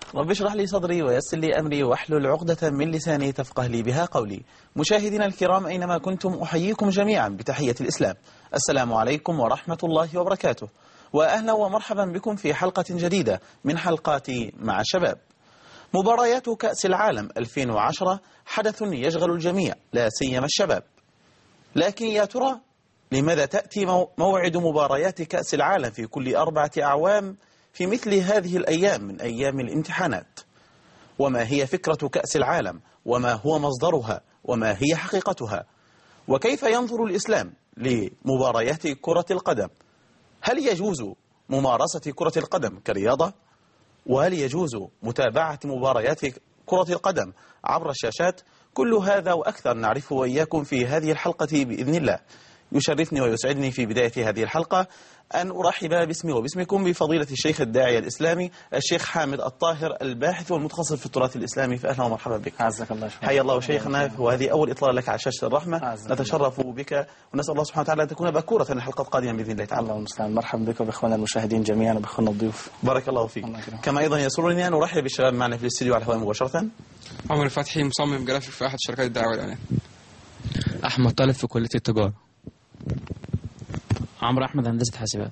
رب اشرح لي صدري ويسر لي أمري واحلل عقدة من لساني تفقه لي بها قولي. مشاهدينا الكرام أينما كنتم أحييكم جميعا بتحية الإسلام. السلام عليكم ورحمة الله وبركاته، وأهلا ومرحبا بكم في حلقة جديدة من حلقات مع الشباب. مباريات كأس العالم 2010 حدث يشغل الجميع لا سيما الشباب، لكن يا ترى لماذا تأتي موعد مباريات كأس العالم في كل 4 أعوام في مثل هذه الأيام من أيام الامتحانات؟ وما هي فكرة كأس العالم؟ وما هو مصدرها؟ وما هي حقيقتها؟ وكيف ينظر الإسلام لمباريات كرة القدم؟ هل يجوز ممارسة كرة القدم كرياضة؟ وهل يجوز متابعة مباريات كرة القدم عبر الشاشات؟ كل هذا وأكثر نعرفه وإياكم في هذه الحلقة بإذن الله. يشرفني ويسعدني في بداية هذه الحلقة أن أرحب باسمي وباسمكم بفضيلة الشيخ الداعية الإسلامي الشيخ حامد الطاهر، الباحث والمتخصص في التراث الإسلامي. فأهلا ومرحبا بك. عزك الله. حيا الله شيخنا، وهذه أول إطلالة لك على شاشة الرحمة. نتشرف بك ونسأل الله سبحانه وتعالى أن تكون باكورة الحلقة القادمة بإذن الله تعالى. الله المستعان. مرحبا بك وبإخواننا المشاهدين جميعا وبإخواننا الضيوف. بارك الله فيك. كما أيضا يسرني أن أرحب بالشباب معنا في الاستديو على الهواء مباشرة. عمر الفتحي، مصمم جرافيك في أحد شركات الدعوة والإعلان. أحمد طالب في كلية التجارة. عمرو أحمد هندسة حاسبات.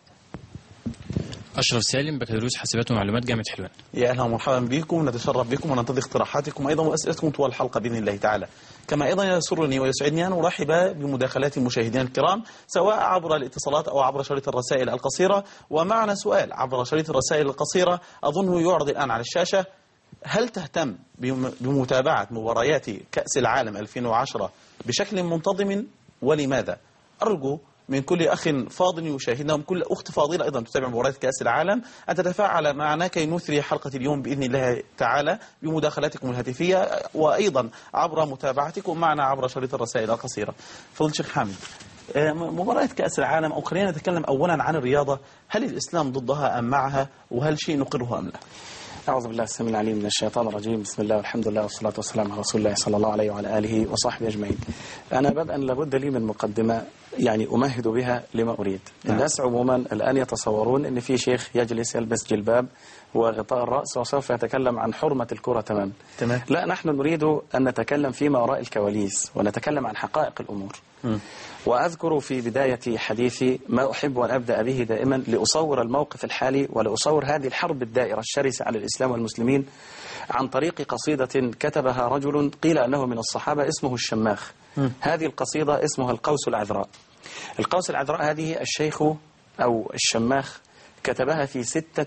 أشرف سالم بكالوريوس حاسبات ومعلومات جامعة حلوان. يا أهلا ومرحبا بكم، نتشرف بكم وننتظر اقتراحاتكم أيضا وأسئلتكم طوال الحلقة بإذن الله تعالى. كما أيضا يسرني ويسعدني أن أرحب بمداخلات المشاهدين الكرام سواء عبر الاتصالات أو عبر شريط الرسائل القصيرة. ومعنا سؤال عبر شريط الرسائل القصيرة أظنه يعرض الآن على الشاشة: هل تهتم بمتابعة مباريات كأس العالم 2010 بشكل منتظم، ولماذا؟ أرجو من كل أخ فاضل يشاهدنا ومن كل أخت فاضلة أيضا تتابع مباريات كأس العالم أن تتفاعل معنا كي نثري حلقة اليوم بإذن الله تعالى بمداخلاتكم الهاتفية وأيضا عبر متابعتكم معنا عبر شريط الرسائل القصيرة. فضل الشيخ حامد، مباريات كأس العالم، أو خلينا نتكلم أولا عن الرياضة، هل الإسلام ضدها أم معها؟ وهل شيء نقره أم لا؟ أعوذ بالله السميع العليم من الشيطان الرجيم. بسم الله والحمد لله والصلاة والسلام على رسول الله صلى الله عليه وعلى آله وصحبه أجمعين. أنا بدءا لابد لي من مقدمة يعني أمهد بها لما أريد. الناس عموما الآن يتصورون أن في شيخ يجلس يلبس جلباب وغطاء الرأس وسوف يتكلم عن حرمة الكرة. تمام. لا، نحن نريد أن نتكلم فيما وراء الكواليس ونتكلم عن حقائق الأمور. وأذكر في بداية حديثي ما أحب أن أبدأ به دائما لأصور الموقف الحالي ولأصور هذه الحرب الدائرة الشرسة على الإسلام والمسلمين عن طريق قصيدة كتبها رجل قيل أنه من الصحابة اسمه الشماخ. هذه القصيدة اسمها القوس العذراء. القوس العذراء هذه الشيخ أو الشماخ كتبها في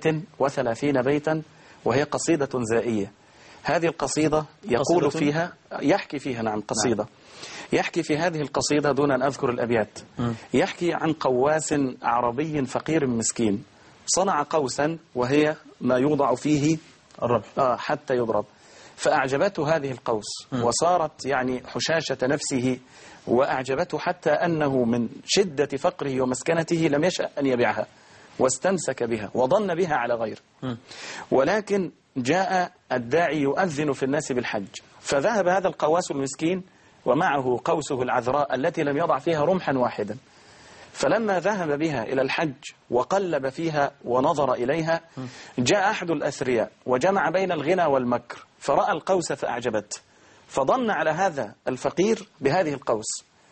36 بيتا، وهي قصيدة زائية. هذه القصيدة يقول فيها، يحكي فيها، نعم قصيدة، يحكي في هذه القصيدة دون أن أذكر الأبيات، يحكي عن قواس عربي فقير مسكين صنع قوسا وهي ما يوضع فيه الربح حتى يضرب، فأعجبته هذه القوس وصارت يعني حشاشة نفسه، وأعجبته حتى أنه من شدة فقره ومسكنته لم يشأ أن يبيعها واستمسك بها وظن بها على غير. ولكن جاء الداعي يؤذن في الناس بالحج، فذهب هذا القواس المسكين ومعه قوسه العذراء التي لم يضع فيها رمحا واحدا، فلما ذهب بها إلى الحج وقلب فيها ونظر إليها جاء أحد الأثرياء وجمع بين الغنى والمكر فرأى القوس فأعجبته، فظن على هذا الفقير بهذه القوس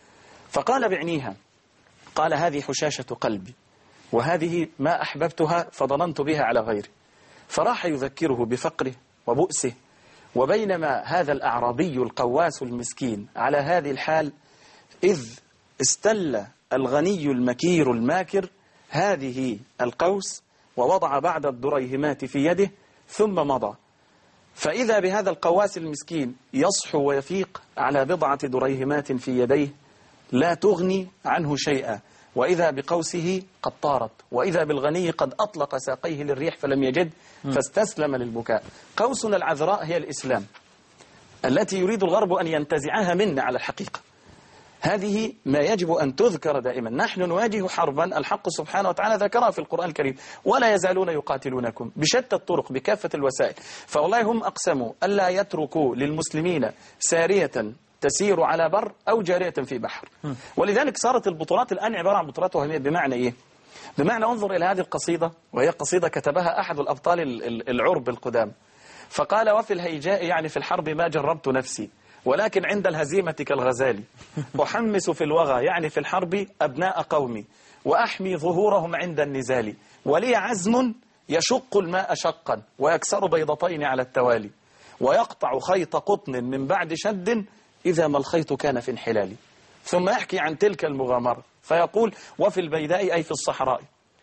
فقال بعنيها، قال هذه حشاشة قلبي وهذه ما أحببتها فظننت بها على غيري، فراح يذكره بفقره وبؤسه. وبينما هذا الأعرابي القواس المسكين على هذه الحال إذ استل الغني المكير الماكر هذه القوس ووضع بعض الدريهمات في يده ثم مضى، فإذا بهذا القواس المسكين يصحو ويفيق على بضعة دريهمات في يديه لا تغني عنه شيئا، وإذا بقوسه قد طارت، وإذا بالغني قد أطلق ساقيه للريح فلم يجد فاستسلم للبكاء. قوسنا العذراء هي الإسلام التي يريد الغرب أن ينتزعها منا على الحقيقة. هذه ما يجب أن تذكر دائما. نحن نواجه حربا الحق سبحانه وتعالى ذكرها في القرآن الكريم: ولا يزالون يقاتلونكم بشتى الطرق بكافة الوسائل. فوالله هم أقسموا ألا يتركوا للمسلمين سارية تسير على بر أو جارية في بحر. ولذلك صارت البطولات الآن عبارة عن بطولات وهمية. بمعنى إيه؟ بمعنى انظر إلى هذه القصيدة، وهي قصيدة كتبها أحد الأبطال العرب القدام، فقال وفي الهيجاء يعني في الحرب ما جربت نفسي، ولكن عند الهزيمة كالغزال، أحمس في الوغى يعني في الحرب أبناء قومي، وأحمي ظهورهم عند النزال، ولي عزم يشق الماء شقا ويكسر بيضتين على التوالي، ويقطع خيط قطن من بعد شد إذا ما الخيط كان في انحلال. ثم يحكي عن تلك المغامرة فيقول وفي البيداء أي في الصحراء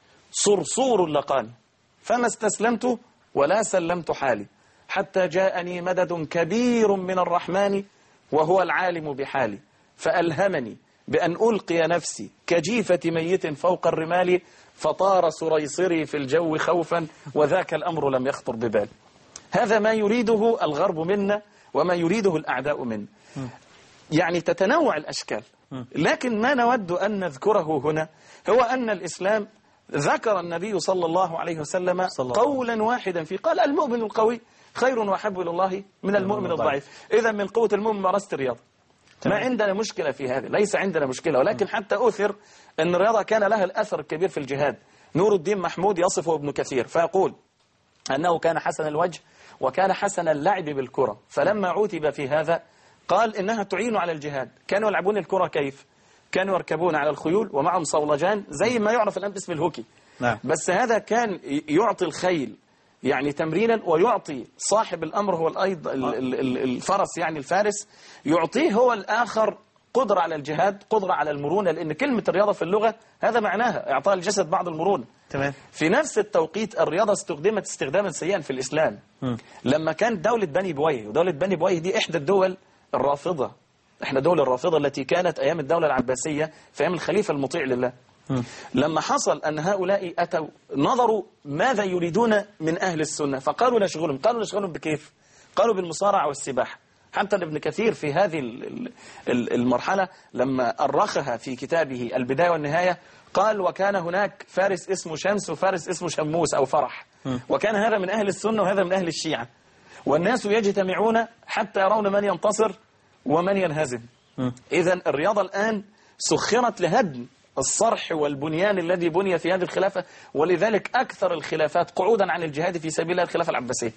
صرصور لقاني، فما استسلمت ولا سلمت حالي، حتى جاءني مدد كبير من الرحمن وهو العالم بحالي، فألهمني بأن ألقي نفسي كجيفة ميت فوق الرمال، فطار سريصري في الجو خوفا وذاك الأمر لم يخطر ببال. هذا ما يريده الغرب منا وما يريده الأعداء منا، يعني تتنوع الأشكال، لكن ما نود أن نذكره هنا هو أن الإسلام ذكر النبي صلى الله عليه وسلم قولا واحدا فيه، قال المؤمن القوي خير وأحب إلى الله من المؤمن الضعيف. إذا من قوة المؤمن مارست الرياضة، ما عندنا مشكلة في هذا، ليس عندنا مشكلة، ولكن حتى أثر أن الرياضة كان لها الأثر الكبير في الجهاد. نور الدين محمود يصفه ابن كثير فيقول أنه كان حسن الوجه وكان حسن اللعب بالكرة، فلما عوتب في هذا قال إنها تعين على الجهاد. كانوا يلعبون الكرة كيف؟ كانوا يركبون على الخيول ومعهم صولجان زي ما يعرف الآن باسم الهوكي. نعم. بس هذا كان يعطي الخيل يعني تمرينا، ويعطي صاحب الأمر هو الفرس يعني الفارس، يعطيه هو الآخر قدرة على الجهاد، قدرة على المرونة، لأن كلمة الرياضة في اللغة هذا معناها إعطاء الجسد بعض المرونة. تمام. في نفس التوقيت الرياضة استخدمت استخداما سيئا في الإسلام. لما كانت دولة بني بويه، ودولة بني بويه دي إحدى الدول الرافضة، إحدى الدول الرافضة التي كانت أيام الدولة العباسية في أيام الخليفة المطيع لله. لما حصل أن هؤلاء أتوا نظروا ماذا يريدون من أهل السنة، فقالوا نشغلهم. قالوا نشغلهم بكيف؟ قالوا بالمصارعة والسباحة. حتى ابن كثير في هذه المرحلة لما أرخها في كتابه البداية والنهاية قال وكان هناك فارس اسمه شمس وفارس اسمه شموس أو فرح، وكان هذا من أهل السنة وهذا من أهل الشيعة، والناس يجتمعون حتى يرون من ينتصر ومن ينهزم. إذن الرياضة الآن سخرت لهدم الصرح والبنيان الذي بني في هذه الخلافة، ولذلك أكثر الخلافات قعودا عن الجهاد في سبيل الله الخلافة العباسية.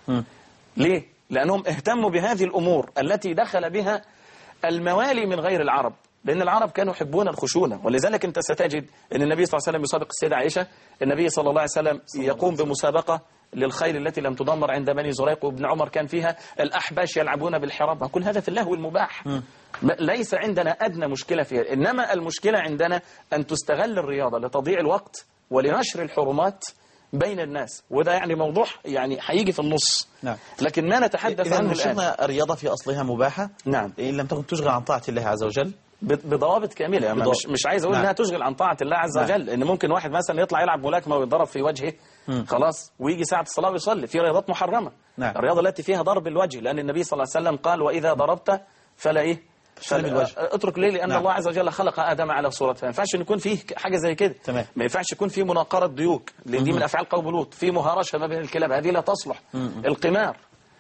ليه؟ لأنهم اهتموا بهذه الأمور التي دخل بها الموالي من غير العرب، لأن العرب كانوا يحبون الخشونة. ولذلك أنت ستجد أن النبي صلى الله عليه وسلم يسابق السيدة عائشة، النبي صلى الله عليه وسلم يقوم بمسابقة للخيل التي لم تدمر عند بني زريق، وابن عمر كان فيها الأحباش يلعبون بالحراب. كل هذا في اللهو المباح، ليس عندنا أدنى مشكلة فيها، إنما المشكلة عندنا أن تستغل الرياضة لتضييع الوقت ولنشر الحرمات بين الناس، وده يعني موضوع يعني هيجي في النص. نعم. لكن ما نتحدث عنه الآن الرياضة في أصلها مباحة. نعم. إن لم تكن تشغل عن طاعة الله عز وجل بضوابط كاملة. يعني مش عايز أقول إنها تشغل عن طاعة الله عز وجل. إن ممكن واحد مثلا يطلع يلعب ملاكمة ويتضرب في وجهه خلاص ويجي ساعة الصلاة ويصلي. في رياضات محرمة. نعم. الرياضة التي فيها ضرب الوجه، لأن النبي صلى الله عليه وسلم قال وإذا ضربت فلا إيه اترك ليه، لأن الله عز وجل خلق آدم على صورته، فما ينفعش يكون فيه حاجة زي كده. تمام. ما ينفعش يكون فيه مناقرة ديوك، لأن دي من أفعال قوم لوط، في مهارشة ما بين الكلاب، هذه لا تصلح. القمار،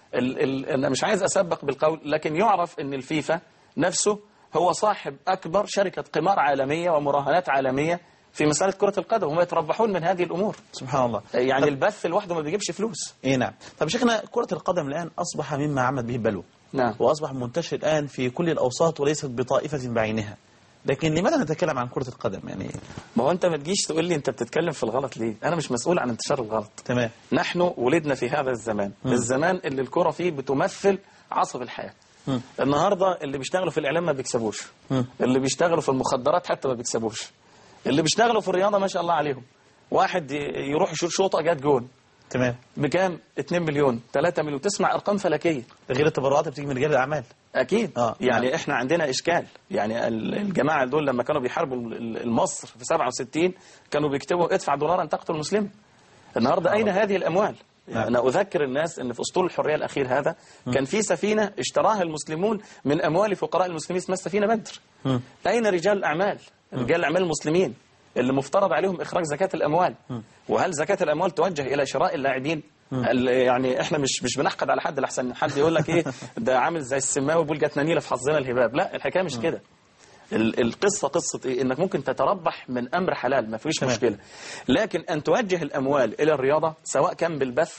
أنا مش عايز أسبق بالقول، لكن يعرف أن الفيفا نفسه هو صاحب أكبر شركة قمار عالمية ومراهنات عالمية في مسألة كرة القدم، وهم يتربحون من هذه الأمور. سبحان الله. يعني البث لوحده ما بيجيبش فلوس. إيه نعم. طب شيخنا، كرة القدم الآن أصبح مما عمت به بلوى. نعم. وأصبح منتشر الآن في كل الأوساط وليست بطائفة بعينها، لكن لماذا نتكلم عن كرة القدم يعني؟ ما هو أنت ما تجيش تقول لي أنت بتتكلم في الغلط ليه؟ أنا مش مسؤول عن انتشار الغلط. تمام. نحن ولدنا في هذا الزمان، الزمان اللي الكرة فيه بتمثل عصب الحياة. النهاردة اللي بيشتغلوا في الإعلام ما بيكسبوش، اللي بيشتغلوا في المخدرات حتى ما بيكسبوش، اللي بيشتغلوا في الرياضة ما شاء الله عليهم. واحد يروح يشوط شوطة جات جون. تمام. بكام؟ 2 مليون 3 مليون، تسمع أرقام فلكية. غير التبرعات بتيجي من رجال الأعمال. أكيد. يعني إحنا عندنا إشكال، يعني الجماعة دول لما كانوا بيحاربوا مصر في 67 كانوا بيكتبوا ادفع دولارا تقتل مسلم. النهاردة أين هذه الأموال؟ يعني أنا أذكر الناس أن في أسطول الحرية الأخير هذا كان في سفينة اشتراها المسلمون من أموال فقراء المسلمين اسمها السفينة بدر. أين رجال الأعمال؟ رجال الأعمال المسلمين اللي مفترض عليهم إخراج زكاة الأموال. وهل زكاة الأموال توجه إلى شراء اللاعبين؟ يعني إحنا مش بنحقد على حد لحسن حد يقول لك إيه ده عامل زي السماوي بيقول جاتنا نيلة في حظنا الهباب. لا، الحكاية مش كده. القصة قصة إيه؟ إنك ممكن تتربح من أمر حلال، ما فيش مشكلة، لكن أن توجه الأموال إلى الرياضة سواء كان بالبث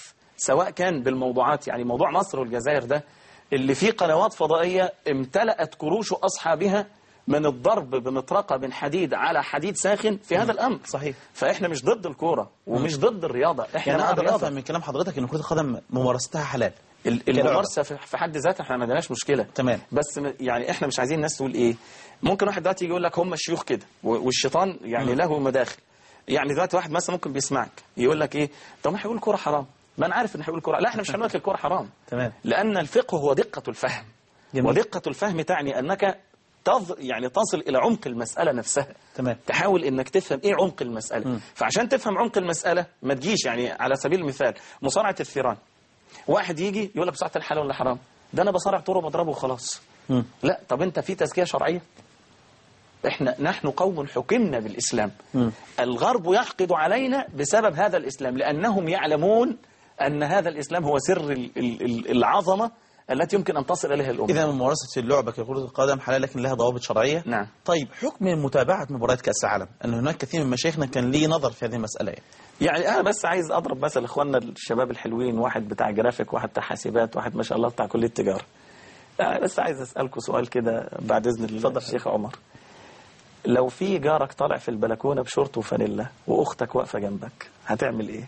سواء كان بالموضوعات، يعني موضوع مصر والجزائر ده اللي فيه قنوات فضائية امتلأت كروش أصحابها من الضرب بمطرقة من حديد على حديد ساخن في هذا الأمر. صحيح. فإحنا مش ضد الكورة ومش ضد الرياضة، إحنا يعني مع أقدر الرياضة. أفهم من كلام حضرتك إن كرة القدم ممارستها حلال. الممارسة في حد ذاتها احنا ما عندناش مشكلة. تمام. بس يعني احنا مش عايزين الناس تقول ايه. ممكن واحد دلوقتي يقول لك هم الشيوخ كده والشيطان يعني له مداخل. يعني دلوقتي واحد مثلا ممكن بيسمعك يقول لك ايه، طب ما هيقول كورة حرام، ما انا عارف ان هيقول كورة. لا احنا مش هنقول لك الكورة حرام. تمام. لأن الفقه هو دقة الفهم. جميل. ودقة الفهم تعني أنك يعني تصل إلى عمق المسألة نفسها. تمام. تحاول إنك تفهم إيه عمق المسألة. فعشان تفهم عمق المسألة ما تجيش، يعني على سبيل المثال مصارعة الثيران، واحد يجي يقول لك بصراحة الحلال ولا حرام، ده أنا بصارع طور وبضربه وخلاص. لا، طب أنت في تزكية شرعية؟ نحن قوم حكمنا بالإسلام. الغرب يحقد علينا بسبب هذا الإسلام، لأنهم يعلمون أن هذا الإسلام هو سر العظمة التي يمكن أن تصل إليها الأمة. إذا ممارسة اللعبة ككرة القدم حلال لكن لها ضوابط شرعية. نعم. طيب حكم متابعة مباريات كأس العالم، أن هناك كثير من مشايخنا كان ليه نظر في هذه المسألة. يعني أنا بس عايز أضرب مثل إخواننا الشباب الحلوين، واحد بتاع جرافيك، واحد بتاع حاسبات، واحد ما شاء الله بتاع كلية تجارة. بس عايز أسألكم سؤال كده بعد إذن الله الشيخ عمر. لو في جارك طالع في البلكونة بشورت وفانيلا وأختك واقفة جنبك، هتعمل إيه؟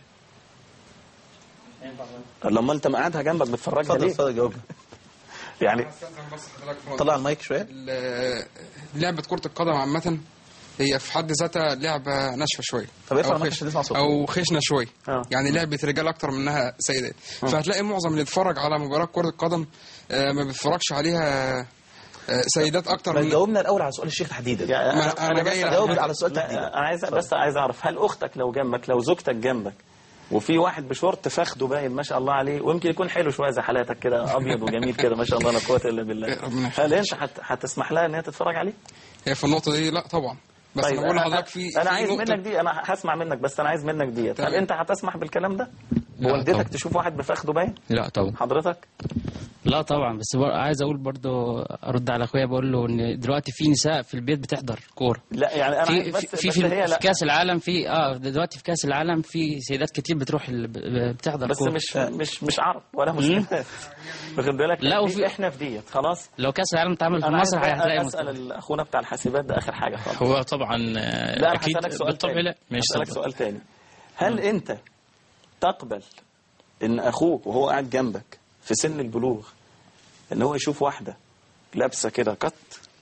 لما أنت مقعدها جنبك بتفرجها ليه؟ اتفضل جاوب. يعني طلع المايك شوية. لعبة كرة القدم عامة هي في حد ذاتها لعبة ناشفة شوية، طب ارفع المايك عشان نسمع صوتك. أو خشنة شوية. يعني لعبة رجال أكتر منها سيدات. فهتلاقي معظم اللي يتفرج على مباراة كرة القدم ما بيتفرجش عليها سيدات أكتر من. جاوبنا الأول على سؤال الشيخ تحديدا. يعني أنا جاي جاوب على السؤال تحديدا. أنا عايز أعرف، هل أختك لو جنبك، لو زوجتك جنبك وفي واحد بشورت فخده باين ما شاء الله عليه، ويمكن يكون حلو شويه زي حالاتك كده، ابيض وجميل كده ما شاء الله لا قوه الا بالله، هل انت هتسمح لها ان هي تتفرج عليه؟ هي في النقطه دي لا طبعا. بس طيب انا بقول لحضرتك انا عايز منك دي، انا هسمع منك، بس انا عايز منك ديت. هل انت هتسمح بالكلام ده؟ والدتك تشوف واحد بفخده باين؟ لا طبعا. حضرتك؟ لا طبعا. بس عايز اقول برضو، ارد على اخويا بقول له ان دلوقتي في نساء في البيت بتحضر كوره. لا يعني انا في كاس العالم، في دلوقتي في كاس العالم في سيدات كتير بتروح بتحضر بس كورة. مش عرب ولا مسلمات. واخد بالك؟ لا، وفي احنا في ديت خلاص. لو كاس العالم اتعمل في مصر هتلاقي اسال اخونا بتاع الحاسبات ده اخر حاجه خالص. هو طبعا لا اكيد بالطبع. لا مش هسألك سؤال تاني. هل انت تقبل ان اخوك وهو قاعد جنبك في سن البلوغ ان هو يشوف واحده لابسه كده قط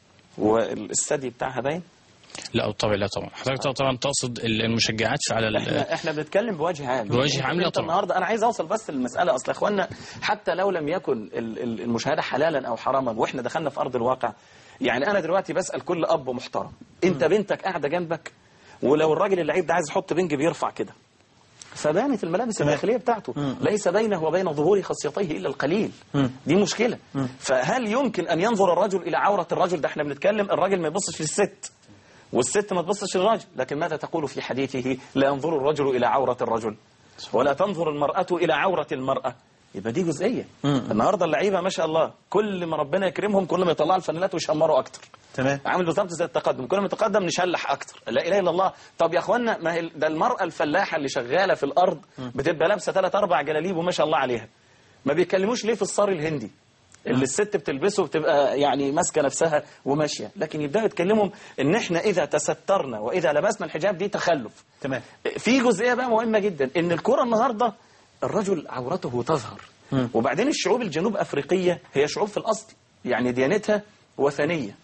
والثدي بتاعها باين؟ لا بالطبع لا طبعا. حضرتك طبعا تقصد المشجعات على احنا بنتكلم بوجه عام. بوجه عام. لا طبعا. النهارده انا عايز اوصل بس للمساله. اصل يا اخوانا حتى لو لم يكن المشاهده حلالا او حراما واحنا دخلنا في ارض الواقع، يعني انا دلوقتي بسال كل اب محترم، انت بنتك قاعده جنبك ولو الراجل اللعيب ده عايز يحط بنج بيرفع كده، فبانت الملابس الداخليه بتاعته، ليس بينه وبين ظهور خصيتيه الا القليل. دي مشكله. فهل يمكن ان ينظر الرجل الى عوره الرجل؟ ده احنا بنتكلم الراجل ما يبصش للست والست ما تبصش للراجل، لكن ماذا تقول في حديثه؟ لا ينظر الرجل الى عوره الرجل ولا تنظر المراه الى عوره المراه. يبقى دي جزئيه. النهارده اللعيبه ما شاء الله كل ما ربنا يكرمهم كل ما يطلعوا الفانيلات ويشمروا اكتر. تمام. عامل بالظبط زي التقدم، كل ما نتقدم نشلح اكتر. لا اله الا الله. طب يا اخوانا، ما هي ده المراه الفلاحه اللي شغاله في الارض بتبقى لابسه 3-4 جلاليب وما شاء الله عليها. ما بيتكلموش ليه في الصار الهندي اللي الست بتلبسه بتبقى يعني ماسكه نفسها وماشيه، لكن يبداوا يتكلموا ان احنا اذا تسترنا واذا لبسنا الحجاب دي تخلف. تمام. في جزئيه بقى مهمه جدا، ان الكره النهارده الرجل عورته تظهر. وبعدين الشعوب الجنوب افريقيه هي شعوب في الاصل يعني ديانتها وثنيه.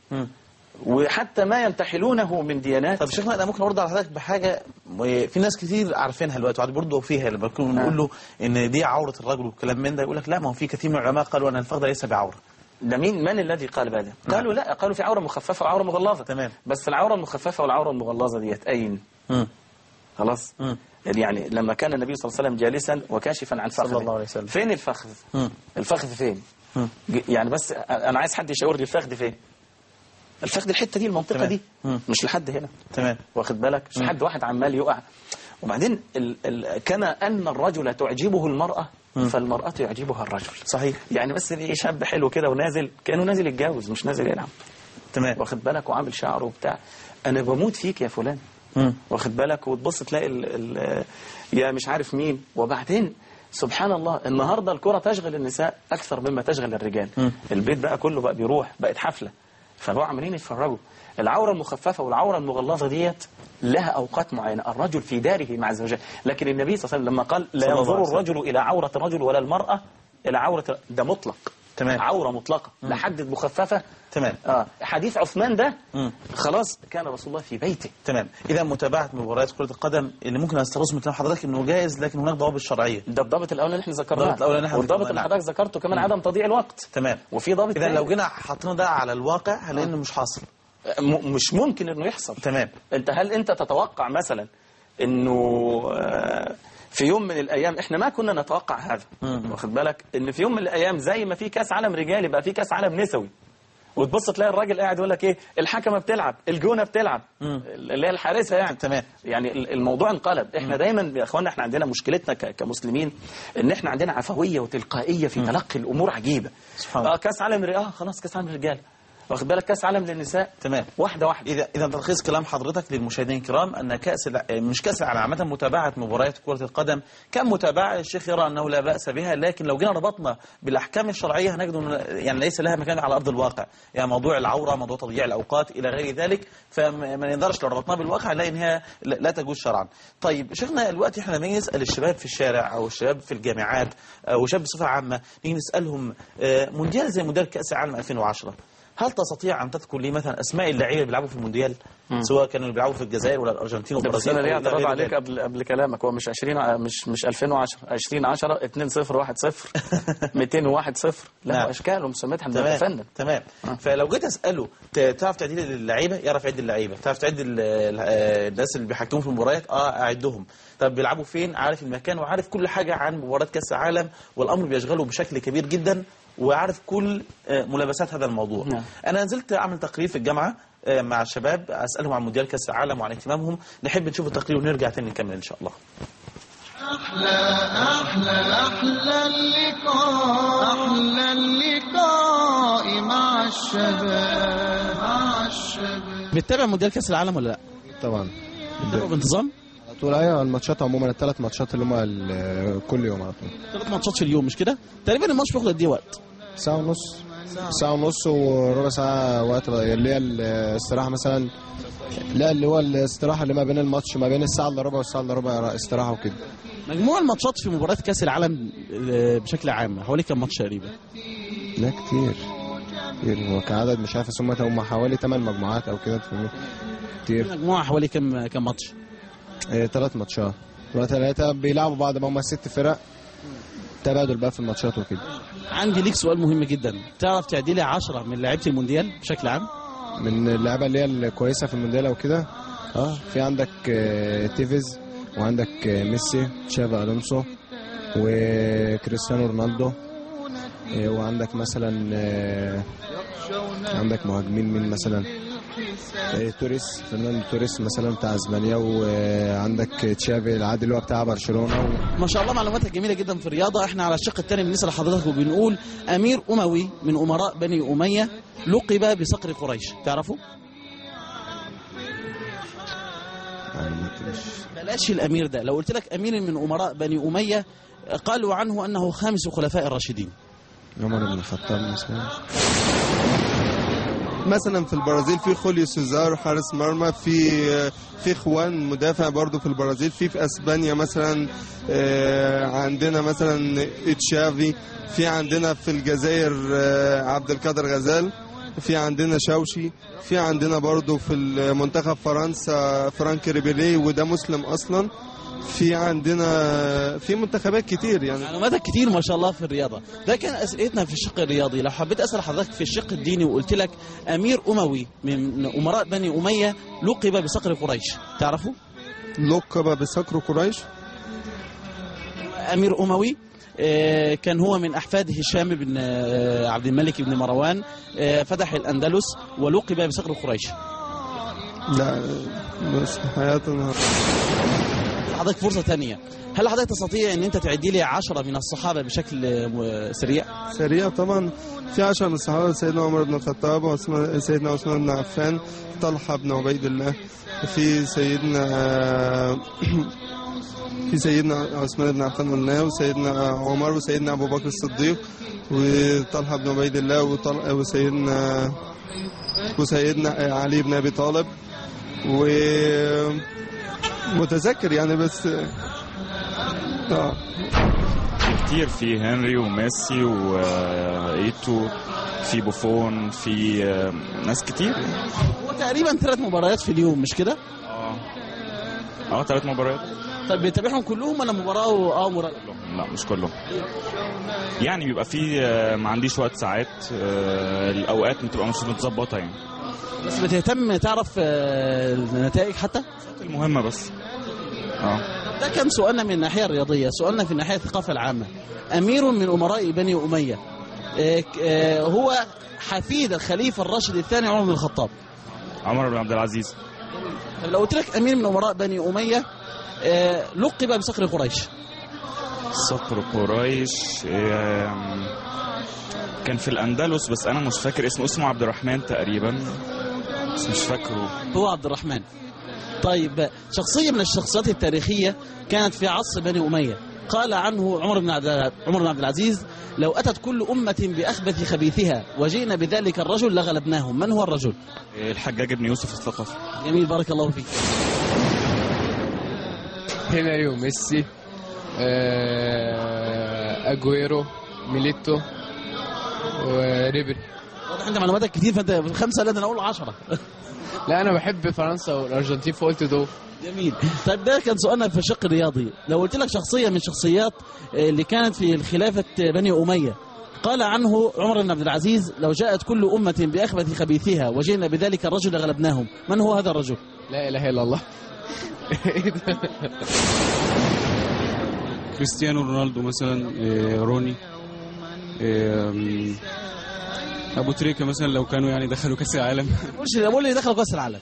وحتى ما ينتحلونه من ديانات. طب شيخنا انا ممكن ارد على حضرتك بحاجه في ناس كتير عارفينها دلوقتي وقاعد برضه فيها، لما نقول له ان دي عوره الرجل والكلام من ده يقول لك لا، ما هو في كثير من العلماء قالوا ان الفخذ ليس بعوره. ده من الذي قال بهذا؟ قالوا لا، قالوا في عوره مخففه وعوره مغلظه. تمام. بس العوره المخففه والعوره المغلظه ديت اين؟ خلاص. يعني لما كان النبي صلى الله عليه وسلم جالسا وكاشفا عن فخذه، صلى الله عليه وسلم، فين الفخذ؟ الفخذ فين؟ يعني بس انا عايز حد يشاور لي الفخذ فين؟ الفخذ الحته دي، المنطقه تمام. دي مش لحد هنا. تمام. واخد بالك؟ مش حد واحد عمال يقع. وبعدين كما ان الرجل تعجبه المراه فالمراه يعجبها الرجل. صحيح. يعني بس شاب حلو كده ونازل، كانه نازل يتجوز مش نازل يلعب. تمام. واخد بالك؟ وعامل شعره وبتاع، انا بموت فيك يا فلان. واخد بالك؟ وتبص تلاقي يا مش عارف مين. وبعدين سبحان الله النهارده الكرة تشغل النساء اكثر مما تشغل الرجال. البيت بقى كله بقى بيروح، بقت حفلة، فبقوا عمالين يتفرجوا. العورة المخففة والعورة المغلظة ديت لها أوقات معينة، الرجل في داره مع زوجته، لكن النبي صلى الله عليه وسلم لما قال لا ينظر الرجل إلى عورة الرجل ولا المرأة إلى عورة، ده مطلق، تمام، عورة مطلقة، لا حدد مخففة، تمام. حديث عثمان ده خلاص كان رسول الله في بيته. تمام. إذا متابعة مباريات كرة القدم اللي ممكن استرسم من كلام حضرتك إنه جائز، لكن هناك ضوابط شرعية. ده الضابط الأول اللي احنا ذكرناه، والضابط اللي حضرتك ذكرته كمان عدم تضييع الوقت. تمام. وفي ضابط إذا لو جينا حطينا ده على الواقع هنلاقي إنه مش حاصل، مش ممكن إنه يحصل. تمام. هل أنت تتوقع مثلا إنه في يوم من الأيام، إحنا ما كنا نتوقع هذا، واخد بالك، إن في يوم من الأيام زي ما في كأس عالم رجالي بقى في كأس عالم نسوي، وتبص تلاقي الراجل قاعد يقول لك ايه، الحكمه بتلعب، الجونه بتلعب، اللي هي الحارسه يعني. تمام. يعني الموضوع انقلب. احنا دايما يا اخوانا احنا عندنا مشكلتنا كمسلمين ان احنا عندنا عفويه وتلقائيه في تلقي الامور عجيبه. سبحان الله. كاس عالم خلاص كاس عالم رجال، واخد بالك، كاس عالم للنساء، تمام، واحده واحده. اذا تلخيص كلام حضرتك للمشاهدين الكرام ان مش كاس العالم، عامه متابعه مباريات كره القدم كمتابعه الشيخ يرى انه لا باس بها، لكن لو جينا ربطنا بالاحكام الشرعيه هنجد يعني ليس لها مكان على ارض الواقع، يعني موضوع العوره، موضوع تضييع الاوقات الى غير ذلك، فما نقدرش لو ربطناها بالواقع نلاقي انها لا تجوز شرعا. طيب شيخنا دلوقتي احنا لما نسال الشباب في الشارع او الشباب في الجامعات او شباب بصفه عامه، نيجي نسالهم مونديال زي مونديال كاس العالم 2010، هل تستطيع أن تذكر لي مثلا أسماء اللاعبين اللي بيلعبوا في المونديال، سواء كانوا بيلعبوا في الجزائر ولا الأرجنتين والبرازيل؟ بس أنا ليه اعتراض عليك قبل كلامك، هو مش 2010 2010 2-0 1-0 201-0، لا أشكال ومسمياتها متفنن. تمام. فلو جيت أسأله تعرف تعديل اللعيبة؟ يعرف يعد اللعيبة. تعرف تعد الناس اللي بيحكموا في المباريات؟ أعدهم. طب بيلعبوا فين؟ عارف المكان وعارف كل حاجة عن مباراة كأس العالم، والأمر بيشغله بشكل كبير جدا وعارف كل ملابسات هذا الموضوع. أنا نزلت أعمل تقرير في الجامعة مع الشباب أسألهم عن مونديال كأس العالم وعن اهتمامهم. نحب نشوف التقرير ونرجع تاني نكمل إن شاء الله. أحلى اللقاء مع الشباب. بتتابع مونديال كأس العالم ولا لا؟ طبعا بتتابع بانتظام؟ طول ايوه الماتشات عموما، الثلاث ماتشات اللي هم كل يوم على طول. 3 ماتشات في اليوم مش كده؟ تقريبا الماتش بياخد قد ايه وقت؟ ساعة ونص وربع ساعة وقت اللي هي الاستراحة مثلا. لا اللي هو الاستراحة اللي ما بين الماتش، ما بين الساعة الا ربع والساعة الا ربع استراحة وكده. مجموع الماتشات في مباراة كأس العالم بشكل عام حوالي كم ماتش تقريبا؟ لا كتير هو كعدد مش عارف هم حوالي 8 مجموعات او كده كتير. مجموعة حوالي كم ماتش؟ 3 ماتشات و3 بيلعبوا بعض، هم 6 فرق تبادل بقى في الماتشات وكده. عندي ليك سؤال مهم جدا، تعرف تعديلي 10 من لاعيبه المونديال بشكل عام؟ من اللعيبه اللي هي الكويسه في المونديال او كده؟ في عندك تيفيز، وعندك ميسي، تشافي الونسو، وكريستيانو رونالدو، وعندك مثلا عندك مهاجمين من مثلا توريس، فرناندو توريس مثلا بتاع اسبانيا، وعندك تشافي العادي اللي هو بتاع برشلونه. ما شاء الله معلوماتك جميله جدا في الرياضه. احنا على الشق الثاني بنسال حضرتك وبنقول امير اموي من امراء بني اميه لقب بصقر قريش، تعرفوا؟ بلاش الامير ده، لو قلت لك امير من امراء بني اميه قالوا عنه انه خامس خلفاء الراشدين. عمر بن الخطاب مثلا في البرازيل في خوليو سيزار حارس مرمى، في خوان مدافع برضو في البرازيل، في اسبانيا مثلا عندنا مثلا تشافي، في عندنا في الجزائر عبد القادر غزال، في عندنا شاوشي، في عندنا برضو في المنتخب فرنسا فرانك ريبيري وده مسلم اصلا، في عندنا في منتخبات كتير. يعني معلوماتك كتير ما شاء الله في الرياضة. ده كان أسئلتنا في الشق الرياضي. لو حبيت أسأل حضرتك في الشق الديني وقلت لك أمير أموي من أمراء بني أمية لقب بصقر قريش، تعرفوا؟ لقب بصقر قريش؟ أمير أموي كان هو من أحفاد هشام بن عبد الملك بن مروان، فتح الأندلس ولقب بصقر قريش. لا بس حياتنا. حضرتك فرصة ثانية، هل حضرتك تستطيع ان انت تعدي لي 10 من الصحابة بشكل سريع؟ سريع طبعا. في 10 من الصحابة: سيدنا عمر بن الخطاب، سيدنا عثمان بن عفان، طلحة بن عبيد الله، في سيدنا في سيدنا عثمان بن عفان قلناه، وسيدنا عمر، وسيدنا أبو بكر الصديق، وطلحة بن عبيد الله، وسيدنا علي بن أبي طالب، ومتذكر يعني بس كتير، في هنري وميسي وإيتو، في بوفون، في ناس كتير. هو تقريبا 3 مباريات في اليوم مش كده؟ 3 مباريات. طيب بيتابعهم كلهم ولا مباراة مباراة؟ لا مش كلهم، يعني بيبقى في ما عنديش وقت ساعات، الأوقات بتبقى مش متظبطة يعني. بس بتهتم تعرف النتائج حتى؟ المهمة بس. ده كان سؤالنا من الناحية الرياضية. سؤالنا في الناحية الثقافة العامة. أمير من أمراء بني أمية هو حفيد الخليفة الراشد الثاني عمر بن الخطاب. عمر بن عبد العزيز. طب لو قلت لك أمير من أمراء بني أمية لقب بصقر قريش. صقر قريش كان في الأندلس، بس أنا مش فاكر اسمه عبد الرحمن تقريبا، بس مش فاكره. هو عبد الرحمن. طيب شخصية من الشخصيات التاريخية كانت في عصر بني أمية قال عنه عمر بن عبد العزيز: لو أتت كل أمة بأخبث خبيثها وجئنا بذلك الرجل لغلبناهم. من هو الرجل؟ الحجاج بن يوسف الثقفي. جميل، بارك الله فيك. هنري وميسي، أجويرو، ميليتو، وريبري. واضح انت معلوماتك كتير، فانت 5 لازم اقول 10. لا انا بحب فرنسا والارجنتين فقلت دول. جميل. طيب ده كان سؤالنا في الشق الرياضي. لو قلت لك شخصيه من الشخصيات اللي كانت في الخلافه بني اميه قال عنه عمر بن عبد العزيز: لو جاءت كل امه باخبث خبيثها وجئنا بذلك الرجل لغلبناهم. من هو هذا الرجل؟ لا اله الا الله. كريستيانو رونالدو مثلا، روني، ابو تريكه مثلا، لو كانوا يعني دخلوا كاس العالم. قول لي دخلوا كاس العالم.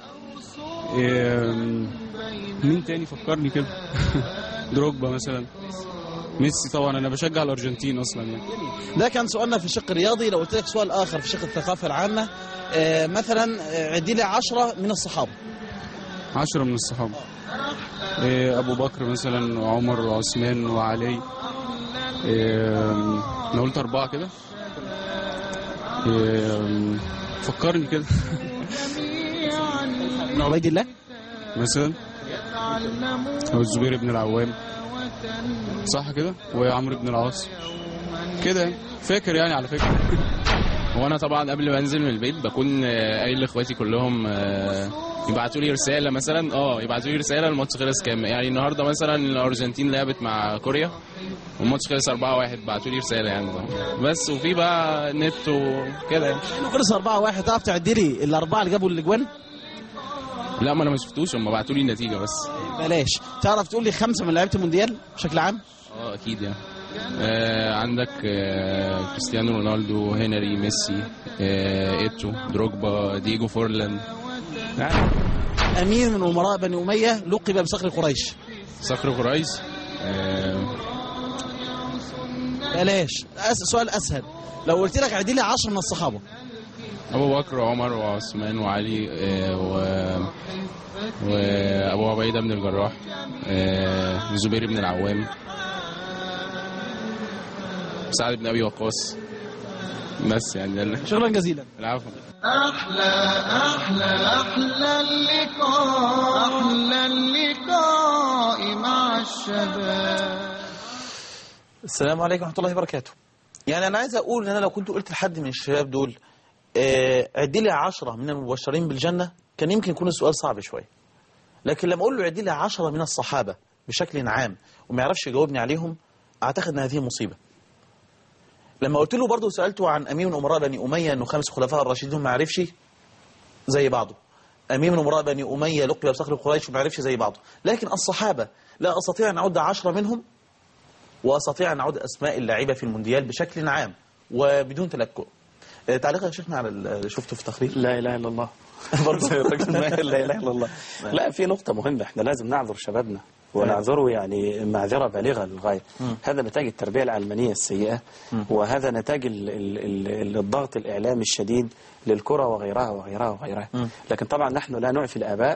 مين تاني فكرني كده؟ دروجبا مثلا، ميسي. طبعا انا بشجع الارجنتين اصلا يعني. ده كان سؤالنا في الشق الرياضي. لو قلت لك سؤال اخر في شق الثقافه العامه، مثلا عدي لي 10 من الصحابه. 10 من الصحابه. ابو بكر مثلا، وعمر، وعثمان، وعلي. انا قلت 4 كده. فكرني كده. من عبيد الله مثلا، او الزبير بن العوام، صح كده، وعمرو بن العاص كده، فاكر يعني على فكره. وانا طبعا قبل ما انزل من البيت بكون قايل لاخواتي كلهم يبعتوا لي رساله مثلا، يبعتوا لي رساله الماتش خلص كام. يعني النهارده مثلا الارجنتين لعبت مع كوريا والماتش خلص 4-1، بعتوا لي رساله يعني بس. وفي بقى نت وكده يعني. انه خلص 4-1 تعرف تعدي لي الاربعه اللي جابوا الاجوان؟ لا ما انا ما شفتوش، هم بعتوا لي النتيجه بس. بلاش. تعرف تقول لي 5 من لعيبه المونديال بشكل عام؟ اكيد يعني. عندك كريستيانو رونالدو، هنري، ميسي، ايتو، دروجبا، دييجو فورلان يعني. امير من امراء بني اميه لقب بصقر قريش. صقر قريش بلاش. سؤال اسهل. لو قلت لك عدي لي 10 من الصحابه. ابو بكر وعمر وعثمان وعلي وابو عبيده بن الجراح، الزبير بن العوام، سعد بن ابي وقاص. بس يعني شكرا جزيلا. العفو. احلى اللقاء مع الشباب. السلام عليكم ورحمه الله وبركاته. يعني انا عايز اقول ان انا لو كنت قلت لحد من الشباب دول عدي لي 10 من المبشرين بالجنه كان يمكن يكون السؤال صعب شويه. لكن لما اقول له عدي لي 10 من الصحابه بشكل عام وما يعرفش يجاوبني عليهم، اعتقد ان هذه مصيبه. لما قلت له برضه سالته عن امير من امراء بني اميه انه 5 خلفاء الراشدين ما عرفش زي بعضه. امير من امراء بني اميه لقب بصقر قريش وما عرفش زي بعضه. لكن الصحابه لا استطيع ان اعد 10 منهم، واستطيع ان اعد اسماء اللاعيبه في المونديال بشكل عام وبدون تلكؤ. تعليق يا شيخنا على اللي شفته في التقرير. لا اله الا الله. برضه لا اله الا الله. لا، في نقطه مهمه، احنا لازم نعذر شبابنا ونعذره يعني معذره بالغه للغايه. هذا نتاج التربيه العلمانيه السيئه، وهذا نتاج الضغط الاعلامي الشديد للكره وغيرها وغيرها وغيرها. لكن طبعا نحن لا نعفي الاباء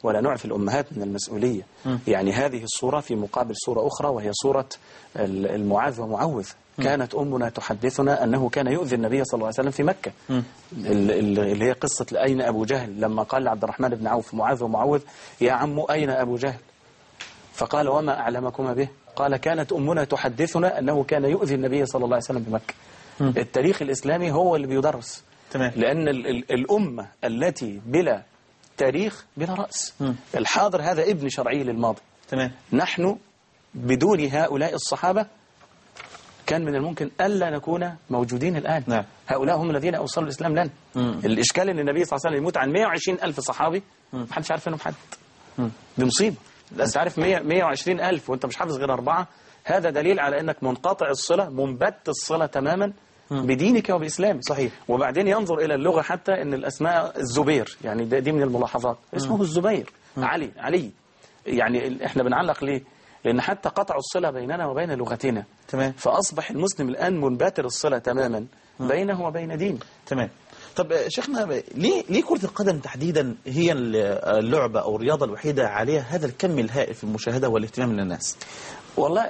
ولا نعفي الأمهات من المسؤولية. يعني هذه الصورة في مقابل صورة أخرى، وهي صورة المعاذ ومعوذ. كانت أمنا تحدثنا أنه كان يؤذي النبي صلى الله عليه وسلم في مكة، اللي هي قصة أين أبو جهل، لما قال لعبد الرحمن بن عوف معاذ ومعوذ يا عم أين أبو جهل، فقال وما أعلمكما به، قال كانت أمنا تحدثنا أنه كان يؤذي النبي صلى الله عليه وسلم بمكة. التاريخ الإسلامي هو اللي بيدرس، لأن الأمة التي بلا تاريخ بلا رأس. الحاضر هذا ابن شرعي للماضي. نحن بدون هؤلاء الصحابة كان من الممكن ألا نكون موجودين الآن. هؤلاء هم الذين أوصلوا الإسلام لنا. الإشكال أن النبي صلى الله عليه وسلم يموت عن 120 ألف صحابي ما حدش عارف منهم حد. دي مصيبة. أنت عارف 120 ألف وأنت مش حافظ غير 4. هذا دليل على أنك منقطع الصلة، منبت الصلة تماما بدينك وبإسلامك. صحيح. وبعدين ينظر إلى اللغة حتى أن الأسماء الزبير، يعني دي من الملاحظات، اسمه الزبير. علي يعني إحنا بنعلق ليه؟ لأن حتى قطع الصلة بيننا وبين لغتنا. فأصبح المسلم الآن منبتر الصلة تماما بينه وبين دينه. طب شيخنا، ليه كرة القدم تحديدا هي اللعبة أو الرياضة الوحيدة عليها هذا الكم الهائل في المشاهدة والاهتمام من الناس؟ والله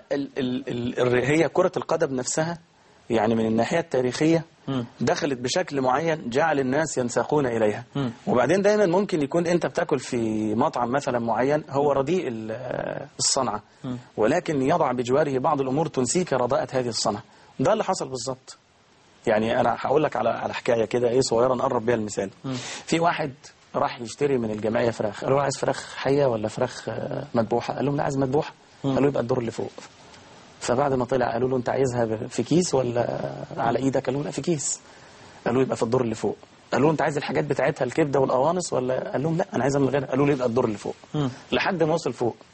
هي كرة القدم نفسها يعني من الناحية التاريخية دخلت بشكل معين جعل الناس ينساقون إليها. وبعدين دايما ممكن يكون أنت بتاكل في مطعم مثلا معين هو رديء الصنعة، ولكن يضع بجواره بعض الأمور تنسيك رداءة هذه الصنعة. ده اللي حصل بالظبط. يعني أنا هقول لك على حكاية كده صغيرة نقرب بيها المثال. في واحد راح يشتري من الجمعية فراخ، قالوا عايز فراخ حية ولا فراخ مذبوحة؟ قال لهم لا عايز مذبوحة. قالوا يبقى الدور اللي فوق. فبعد ما طلع قالوا له انت عايزها في كيس ولا على ايدك؟ قالوا لا في كيس. قالوا يبقى في الدور اللي فوق. قالوا انت عايز الحاجات بتاعتها الكبده والقوانص ولا؟ قال لهم لا انا عايزها من غيرها. قالوا له يبقى الدور اللي فوق. لحد ما وصل فوق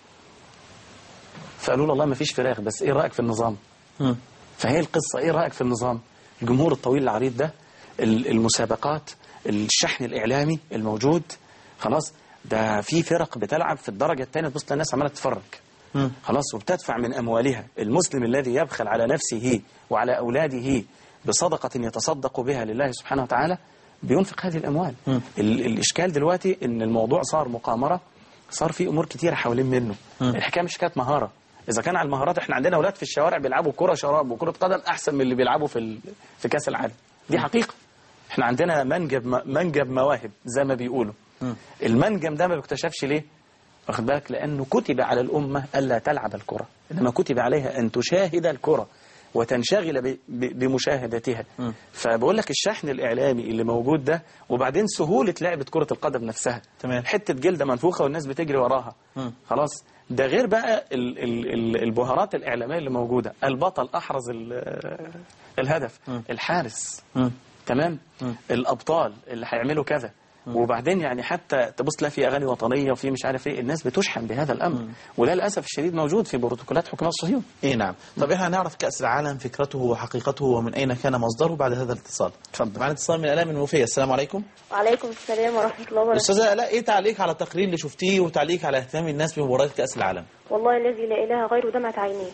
فقالوا له والله ما فيش فراخ، بس ايه رايك في النظام؟ فهي القصه ايه رايك في النظام؟ الجمهور الطويل العريض ده، المسابقات، الشحن الاعلامي الموجود، خلاص ده في فرق بتلعب في الدرجه الثانيه تبص الناس عماله تتفرج خلاص، وبتدفع من أموالها. المسلم الذي يبخل على نفسه وعلى أولاده بصدقة يتصدق بها لله سبحانه وتعالى بينفق هذه الأموال. الإشكال دلوقتي إن الموضوع صار مقامرة، صار في أمور كتيرة حوالين منه. الحكاية مش حكاية مهارة. إذا كان على المهارات إحنا عندنا أولاد في الشوارع بيلعبوا كرة شراب وكرة قدم أحسن من اللي بيلعبوا في كأس العالم. دي حقيقة. إحنا عندنا منجب مواهب زي ما بيقولوا. المنجم ده ما بيكتشفش ليه؟ واخد بالك؟ لأنه كتب على الأمة ألا تلعب الكرة، إنما كتب عليها أن تشاهد الكرة وتنشغل بمشاهدتها. فبقول لك الشحن الإعلامي اللي موجود ده، وبعدين سهولة لعبة كرة القدم نفسها. حتة جلدة منفوخة والناس بتجري وراها. خلاص ده غير بقى البهارات الإعلامية اللي موجودة. البطل أحرز الهدف، الحارس تمام، الأبطال اللي هيعملوا كذا. وبعدين يعني حتى تبص تلاقي في اغاني وطنيه وفي مش عارف ايه، الناس بتشحن بهذا الامر. وده للاسف الشديد موجود في بروتوكولات حكومه الصهيون. نعم. طب احنا هنعرف كاس العالم فكرته وحقيقته ومن اين كان مصدره بعد هذا الاتصال. اتفضل. معنا اتصال من الاء من وفيه. السلام عليكم. وعليكم السلام ورحمه الله وبركاته. استاذه الاء، ايه تعليق على التقرير اللي شفتيه وتعليق على اهتمام الناس بمباراه كاس العالم؟ والله الذي لا اله غيره دمعت عيني.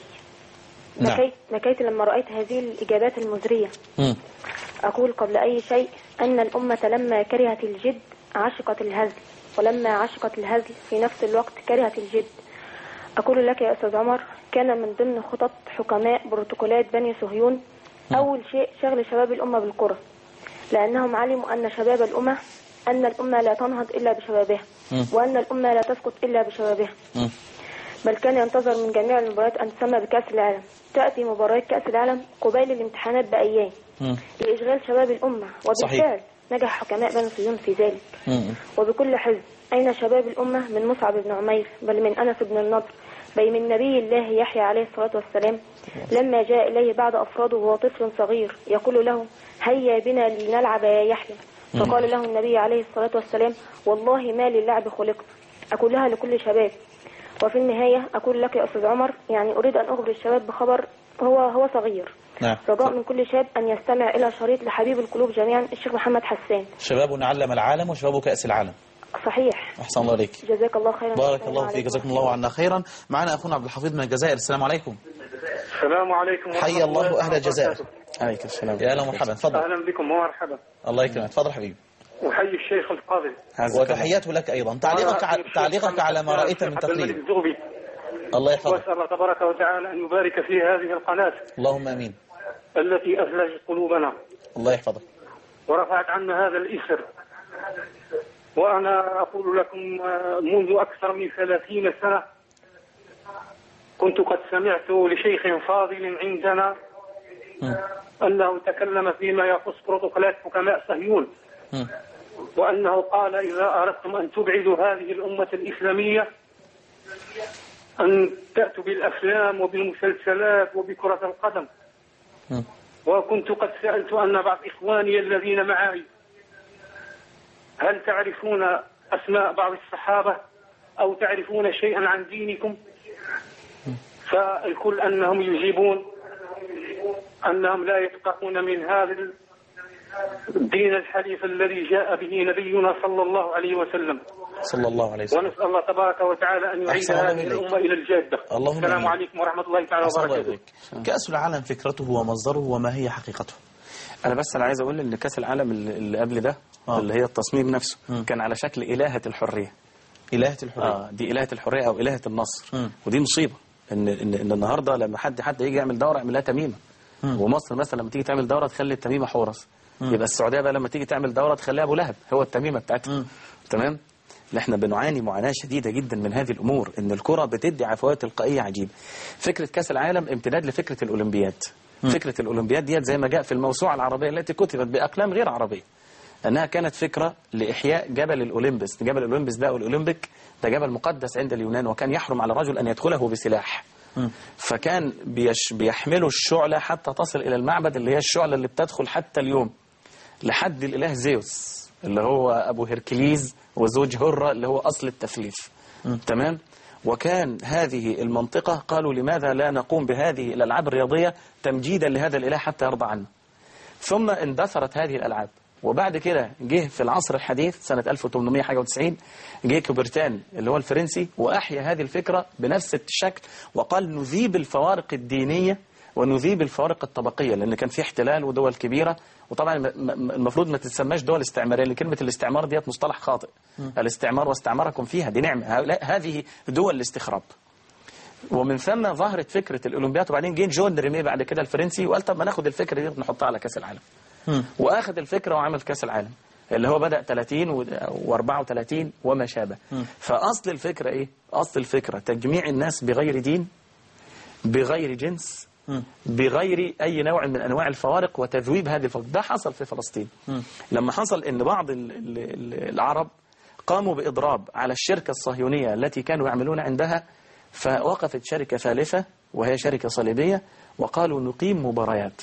بكيت لما رأيت هذه الإجابات المزرية. أقول قبل أي شيء أن الأمة لما كرهت الجد عشقت الهزل، ولما عشقت الهزل في نفس الوقت كرهت الجد. أقول لك يا أستاذ عمر، كان من ضمن خطط حكماء بروتوكولات بني صهيون أول شيء شغل شباب الأمة بالقرى، لأنهم علموا أن شباب الأمة لا تنهض إلا بشبابها، وأن الأمة لا تسقط إلا بشبابها. بل كان ينتظر من جميع المباريات أن تسمى بكأس العالم. تأتي مباريات كأس العالم قبيل الامتحانات بأيام لإشغال شباب الأمة، وبالفعل نجح حكماء بني صهيون في ذلك. وبكل حزب، أين شباب الأمة من مصعب بن عمير، بل من أنس بن النضر، بل من نبي الله يحيى عليه الصلاة والسلام لما جاء إليه بعد أفراده وهو طفل صغير يقول له هيا بنا لنلعب يا يحيى، فقال له النبي عليه الصلاة والسلام والله ما للعب خلقت. أقول لها لكل شباب. وفي النهاية أقول لك يا أستاذ عمر، يعني أريد أن أخبر الشباب بخبر هو صغير. رجاء من كل شاب أن يستمع إلى شريط لحبيب القلوب جميعا الشيخ محمد حسان، شباب علم العالم وشباب كأس العالم. صحيح. أحسن الله عليك. جزاك الله خيرا. بارك الله فيك، جزاكم الله عنا خيرا. معنا أخونا عبد الحفيظ من الجزائر. السلام عليكم. السلام عليكم. حي الله أهل الجزائر. عليك السلام. يا أهلا ومرحبا. تفضل. أهلا بكم ومرحبا. الله يكرمك. تفضل حبيبي. أحيي الشيخ الفاضل. وتحياته لك أيضا. تعليقك على ما رأيت من تقرير. الله يحفظك. وأسأل الله تبارك وتعالى أن يبارك في هذه القناة. اللهم آمين. التي أثلجت قلوبنا. الله يحفظك. ورفعت عنا هذا الإسر. وأنا أقول لكم منذ أكثر من 30 سنة كنت قد سمعت لشيخ فاضل عندنا أنه تكلم فيما يخص بروتوكولات حكماء صهيون، وأنه قال إذا أردتم أن تبعدوا هذه الأمة الإسلامية أن تأتوا بالأفلام وبالمسلسلات وبكرة القدم. وكنت قد سألت أن بعض إخواني الذين معي هل تعرفون أسماء بعض الصحابة أو تعرفون شيئا عن دينكم؟ فالكل أنهم يجيبون أنهم لا يفقهون من هذا الدين الحنيف الذي جاء به نبينا صلى الله عليه وسلم. صلى الله عليه وسلم. ونسأل الله تبارك وتعالى أن يعيد هذه الأمة إلى الجادة. السلام عليكم ورحمة الله تعالى وبركاته. كأس العالم فكرته ومصدره وما هي حقيقته؟ أنا عايز أقول إن كأس العالم اللي قبل ده اللي هي التصميم نفسه كان على شكل إلهة الحرية. إلهة الحرية. دي إلهة الحرية أو إلهة النصر. ودي مصيبة إن النهاردة لما حد يجي يعمل دورة يعملها تميمة. ومصر مثلا لما تيجي تعمل دورة تخلي التميمة حورس. يبقى السعودية بقى لما تيجي تعمل دورة تخليها أبو لهب هو التميمة بتاعتها. تمام؟ احنا بنعاني معاناة شديدة جدا من هذه الأمور، إن الكرة بتدي عفوات تلقائية عجيبة. فكرة كأس العالم امتداد لفكرة الأولمبياد. فكرة الأولمبياد ديت زي ما جاء في الموسوعة العربية التي كتبت بأقلام غير عربية، أنها كانت فكرة لإحياء جبل الأولمبس. جبل الأولمبس ده والأولمبيك ده جبل مقدس عند اليونان، وكان يحرم على الرجل أن يدخله بسلاح. فكان بيحملوا الشعلة حتى تصل إلى المعبد، اللي هي الشعلة اللي بتدخل حتى اليوم لحد الإله زيوس اللي هو أبو هركليز وزوج هرة اللي هو أصل التثليث. تمام؟ وكان هذه المنطقة قالوا لماذا لا نقوم بهذه الألعاب الرياضية تمجيدا لهذا الإله حتى يرضى عنه. ثم اندثرت هذه الألعاب، وبعد كده جه في العصر الحديث سنة 1890 جه كوبرتان اللي هو الفرنسي وأحيا هذه الفكرة بنفس الشكل، وقال نذيب الفوارق الدينية ونذيب الفوارق الطبقية، لأن كان في احتلال ودول كبيرة. وطبعا المفروض ما تتسماش دول استعمارية، لأن كلمة الاستعمار ديت مصطلح خاطئ. الاستعمار واستعمركم فيها دي نعمة، هذه دول الاستخراب. ومن ثم ظهرت فكرة الأولمبياد. وبعدين جه جون ريمي بعد كده الفرنسي وقال طب ما ناخد الفكرة دي ونحطها على كأس العالم. وأخذ الفكرة وعمل كأس العالم اللي هو بدأ 30 و34 وما شابه. فأصل الفكرة إيه؟ أصل الفكرة تجميع الناس بغير دين، بغير جنس، بغير أي نوع من أنواع الفوارق، وتذويب هذه الفوارق. ده حصل في فلسطين لما حصل إن بعض العرب قاموا بإضراب على الشركة الصهيونية التي كانوا يعملون عندها، فوقفت شركة ثالثة وهي شركة صليبية وقالوا نقيم مباريات.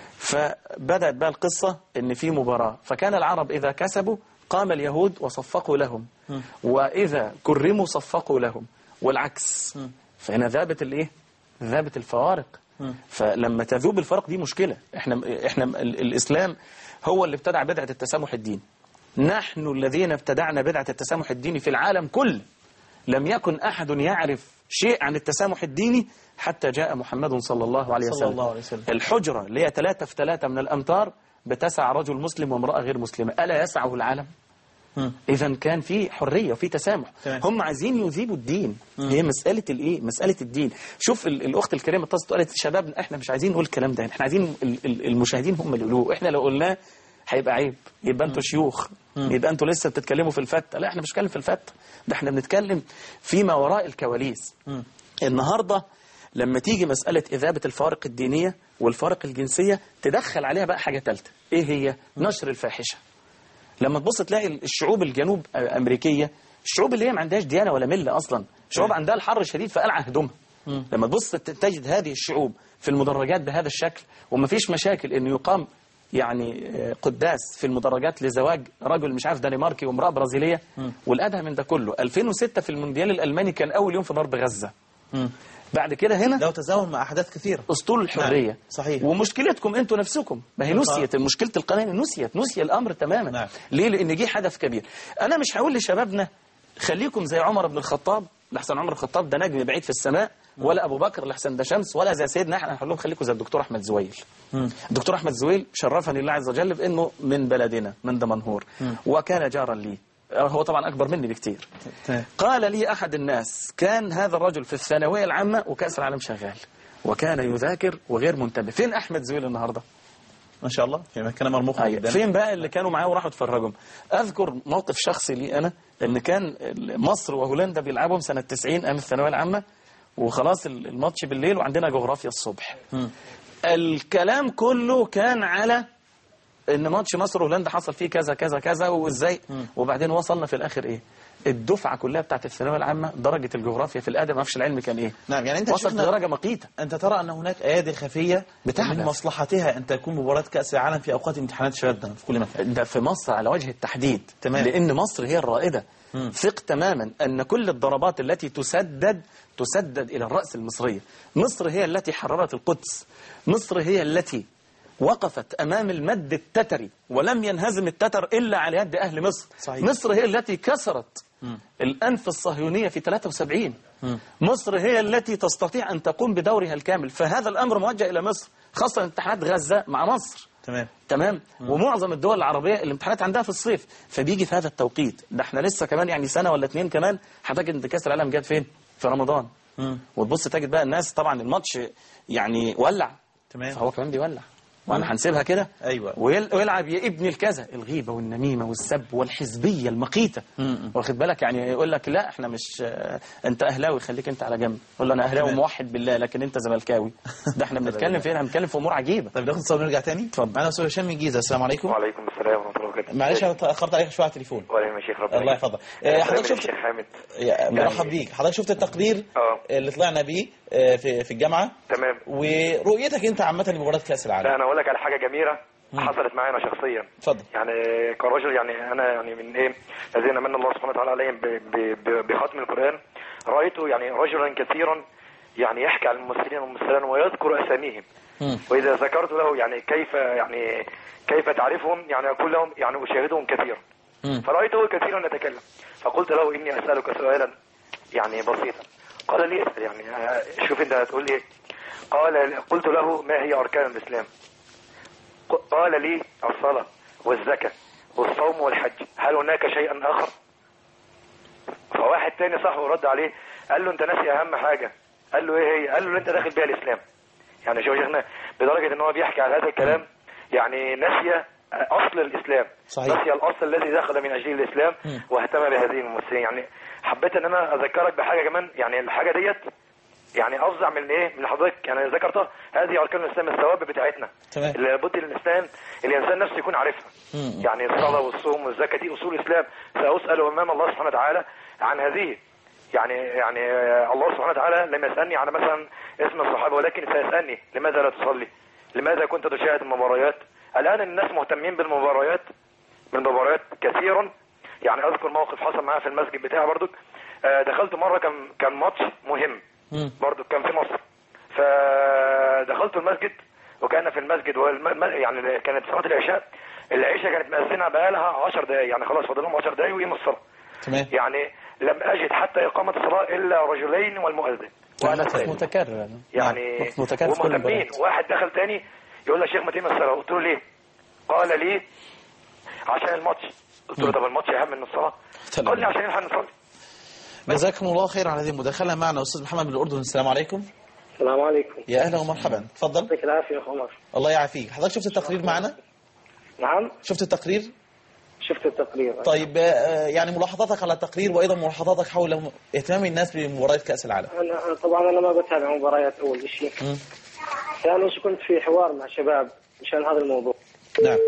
فبدأت بقى القصة إن في مباراة، فكان العرب إذا كسبوا قام اليهود وصفقوا لهم، وإذا كرموا صفقوا لهم، والعكس. فهنا ذابت الإيه؟ ذابت الفوارق. فلما تذوب الفرق دي مشكلة. احنا الإسلام هو اللي ابتدع بدعة التسامح الديني. نحن الذين ابتدعنا بدعة التسامح الديني في العالم كله. لم يكن أحد يعرف شيء عن التسامح الديني حتى جاء محمد صلى الله عليه وسلم. الحجرة اللي هي 3 في 3 من الأمتار بتسع رجل مسلم وامرأة غير مسلمة، ألا يسعه العالم؟ إذا كان في حرية وفي تسامح. هم عايزين يذيبوا الدين. هي مسألة الإيه؟ مسألة الدين. شوف الأخت الكريمة اتصلت قالت شبابنا إحنا مش عايزين نقول الكلام ده، إحنا عايزين المشاهدين هم اللي يقولوه. إحنا لو قلناه هيبقى عيب، يبقى أنتوا شيوخ، يبقى أنتوا لسه بتتكلموا في الفتة. لا، إحنا مش بنتكلم في الفتة، ده إحنا بنتكلم فيما وراء الكواليس. النهاردة لما تيجي مسألة إذابة الفوارق الدينية والفوارق الجنسية تدخل عليها بقى حاجة ثالثة. إيه هي؟ نشر الفاحشة. لما تبص تلاقي الشعوب الجنوب أمريكية، الشعوب اللي هي ما عندهاش ديانة ولا ملة أصلا، شعوب عندها الحر الشديد فقلع هدومها. لما تبص تجد هذه الشعوب في المدرجات بهذا الشكل، وما فيش مشاكل إنه يقام يعني قداس في المدرجات لزواج رجل مش عارف دنماركي وامرأة برازيلية. والأدهى من ده كله 2006 في المونديال الألماني كان أول يوم في ضرب غزة. بعد كده هنا لو تزاوم مع أحداث كثيرة أسطول الحرية. نعم. صحيح. ومشكلتكم أنتوا نفسكم، ما هي نسيت مشكلة القناة، نسي الأمر تماما. نعم. ليه؟ لأن جه حدث كبير. أنا مش هقول لشبابنا خليكم زي عمر بن الخطاب، لحسن عمر الخطاب ده نجم بعيد في السماء ولا ابو بكر لحسن ده شمس، ولا زي سيدنا احنا هنقول لهم خليكم زي الدكتور احمد زويل. الدكتور احمد زويل شرفني الله عز وجل بانه من بلدنا من دمنهور، وكان جارا لي، هو طبعا اكبر مني بكتير. قال لي احد الناس كان هذا الرجل في الثانويه العامه وكاس العالم شغال، وكان يذاكر وغير منتبه. فين احمد زويل النهارده؟ ما شاء الله في مكان مرموق جدا. فين بقى اللي كانوا معاه وراحوا اتفرجوا؟ اذكر موقف شخصي لي انا، ان كان مصر وهولندا بيلعبوا سنه 90 ايام الثانويه العامه، وخلاص الماتش بالليل وعندنا جغرافيا الصبح. الكلام كله كان على ان ماتش مصر وهولندا حصل فيه كذا كذا كذا وازاي، وبعدين وصلنا في الاخر ايه؟ الدفعه كلها بتاعت الثانويه العامه درجه الجغرافيا في الادب ما فيش العلم كان ايه. نعم، يعني انت وصلت لدرجه مقيته. انت ترى ان هناك ايادي خفيه من مصلحتها ان تكون مباراه كاس العالم في اوقات امتحانات شبابنا في كل مكان. ده في مصر على وجه التحديد. تمام. لان مصر هي الرائده. ثق تماما ان كل الضربات التي تسدد الى الراس المصريه. مصر هي التي حررت القدس، مصر هي التي وقفت أمام المد التتري ولم ينهزم التتر إلا على يد أهل مصر. صحيح. مصر هي التي كسرت الأنف الصهيونية في 73. مصر هي التي تستطيع أن تقوم بدورها الكامل، فهذا الأمر موجه إلى مصر، خاصة امتحانات غزة مع مصر. تمام. ومعظم الدول العربية الامتحانات عندها في الصيف، فبيجي في هذا التوقيت ده. احنا لسه كمان يعني سنة ولا 2 كمان هتجد ان كأس العالم جات فين؟ في رمضان. وتبص تجد بقى الناس طبعا الماتش يعني ولع. تمام. فهو كمان بيولع، وانا هنسيبها كده. ايوه. ويلعب يا ابن الكذا، الغيبه والنميمه والسب والحزبيه المقيته. واخد بالك؟ يعني يقول لك لا احنا مش انت اهلاوي خليك انت على جنب، يقول له انا اهلاوي موحد بالله لكن انت زملكاوي. ده احنا بنتكلم فين؟ بنتكلم في امور عجيبه. طيب ناخد صوت ونرجع تاني. اتفضل. معانا استاذ هشام من الجيزه. السلام عليكم. وعليكم السلام ورحمه الله وبركاته. معلش انا اتاخرت عليك شويه على التليفون. ولا يا شيخ ربنا الله يحفظك. حضرتك شفت الشيخ حامد؟ مرحب بيك. حضرتك شفت التقرير اللي طلعنا بيه في الجامعه؟ تمام. ورؤيتك انت عامه لمباراه كاس العالم؟ لا انا اقول لك على حاجه جميله حصلت معايا انا شخصيا. اتفضل. يعني كرجل، يعني انا يعني من ايه الذين من الله سبحانه وتعالى عليهم بختم القران، رايته يعني رجلا كثيرا يعني يحكي عن الممثلين والممثلات ويذكر اساميهم. واذا ذكرت له يعني كيف تعرفهم، يعني اقول لهم يعني اشاهدهم كثيرا. فرايته كثيرا يتكلم، فقلت له اني اسالك سؤالا يعني بسيطا. قال لي اسال، يعني شوف انت هتقول لي. قلت له ما هي اركان الاسلام؟ قال لي الصلاة والزكاة والصوم والحج، هل هناك شيء آخر؟ فواحد تاني صاحبه رد عليه قال له انت ناسي اهم حاجة. قال له ايه هي؟ قال له انت داخل بيها الاسلام. يعني شوف شيخنا بدرجة ان هو بيحكي على هذا الكلام يعني نسي اصل الاسلام. صحيح. نسي الاصل الذي دخل من اجل الاسلام واهتم بهذه الممثلين. يعني حبيت ان انا اذكرك بحاجة كمان، يعني الحاجة ديت يعني افظع من ايه من حضرتك يعني ذكرتها. هذه اركان الاسلام، الثوابت بتاعتنا اللي لابد الانسان نفسه يكون عارفها. يعني الصلاه والصوم والزكاه دي اصول الاسلام، ساسال امام الله سبحانه وتعالى عن هذه. يعني الله سبحانه وتعالى لم يسالني على مثلا اسم الصحابه، ولكن سيسالني لماذا لا تصلي؟ لماذا كنت تشاهد المباريات؟ الان الناس مهتمين بالمباريات كثيرا. يعني اذكر موقف حصل معايا في المسجد بتاعي برضك. دخلت مره كان ماتش مهم برضو كان في مصر، فدخلت المسجد وكان في المسجد يعني كانت صلاة العشاء كانت مأذنة بقالها 10 دقايق، يعني خلاص فاضل لهم 10 دقايق ويقيم الصلاة. تمام. يعني لم أجد حتى إقامة الصلاة إلا رجلين والمؤذن. وأنا متكرر يعني ومهتمين. واحد دخل تاني يقول له يا شيخ ما تقيم الصلاة. قلت له ليه؟ قال لي عشان الماتش. قلت له طب الماتش أهم من الصلاة؟ قال لي عشان نلحق نصلي. جزاكم الله خير على هذه المداخلة. معنا أستاذ محمد من الأردن. السلام عليكم. السلام عليكم. يا أهلا ومرحبا. تفضل. يعطيك العافية يا أخ عمر. الله يعافيك. حضرتك شفت التقرير معنا؟ نعم. شفت التقرير؟ شفت التقرير. طيب يعني ملاحظاتك على التقرير وأيضا ملاحظاتك حول اهتمام الناس بمباريات كأس العالم. أنا طبعا أنا ما بتابع مباريات أول شيء. ثاني شيء كنت في حوار مع شباب مشان هذا الموضوع. نعم.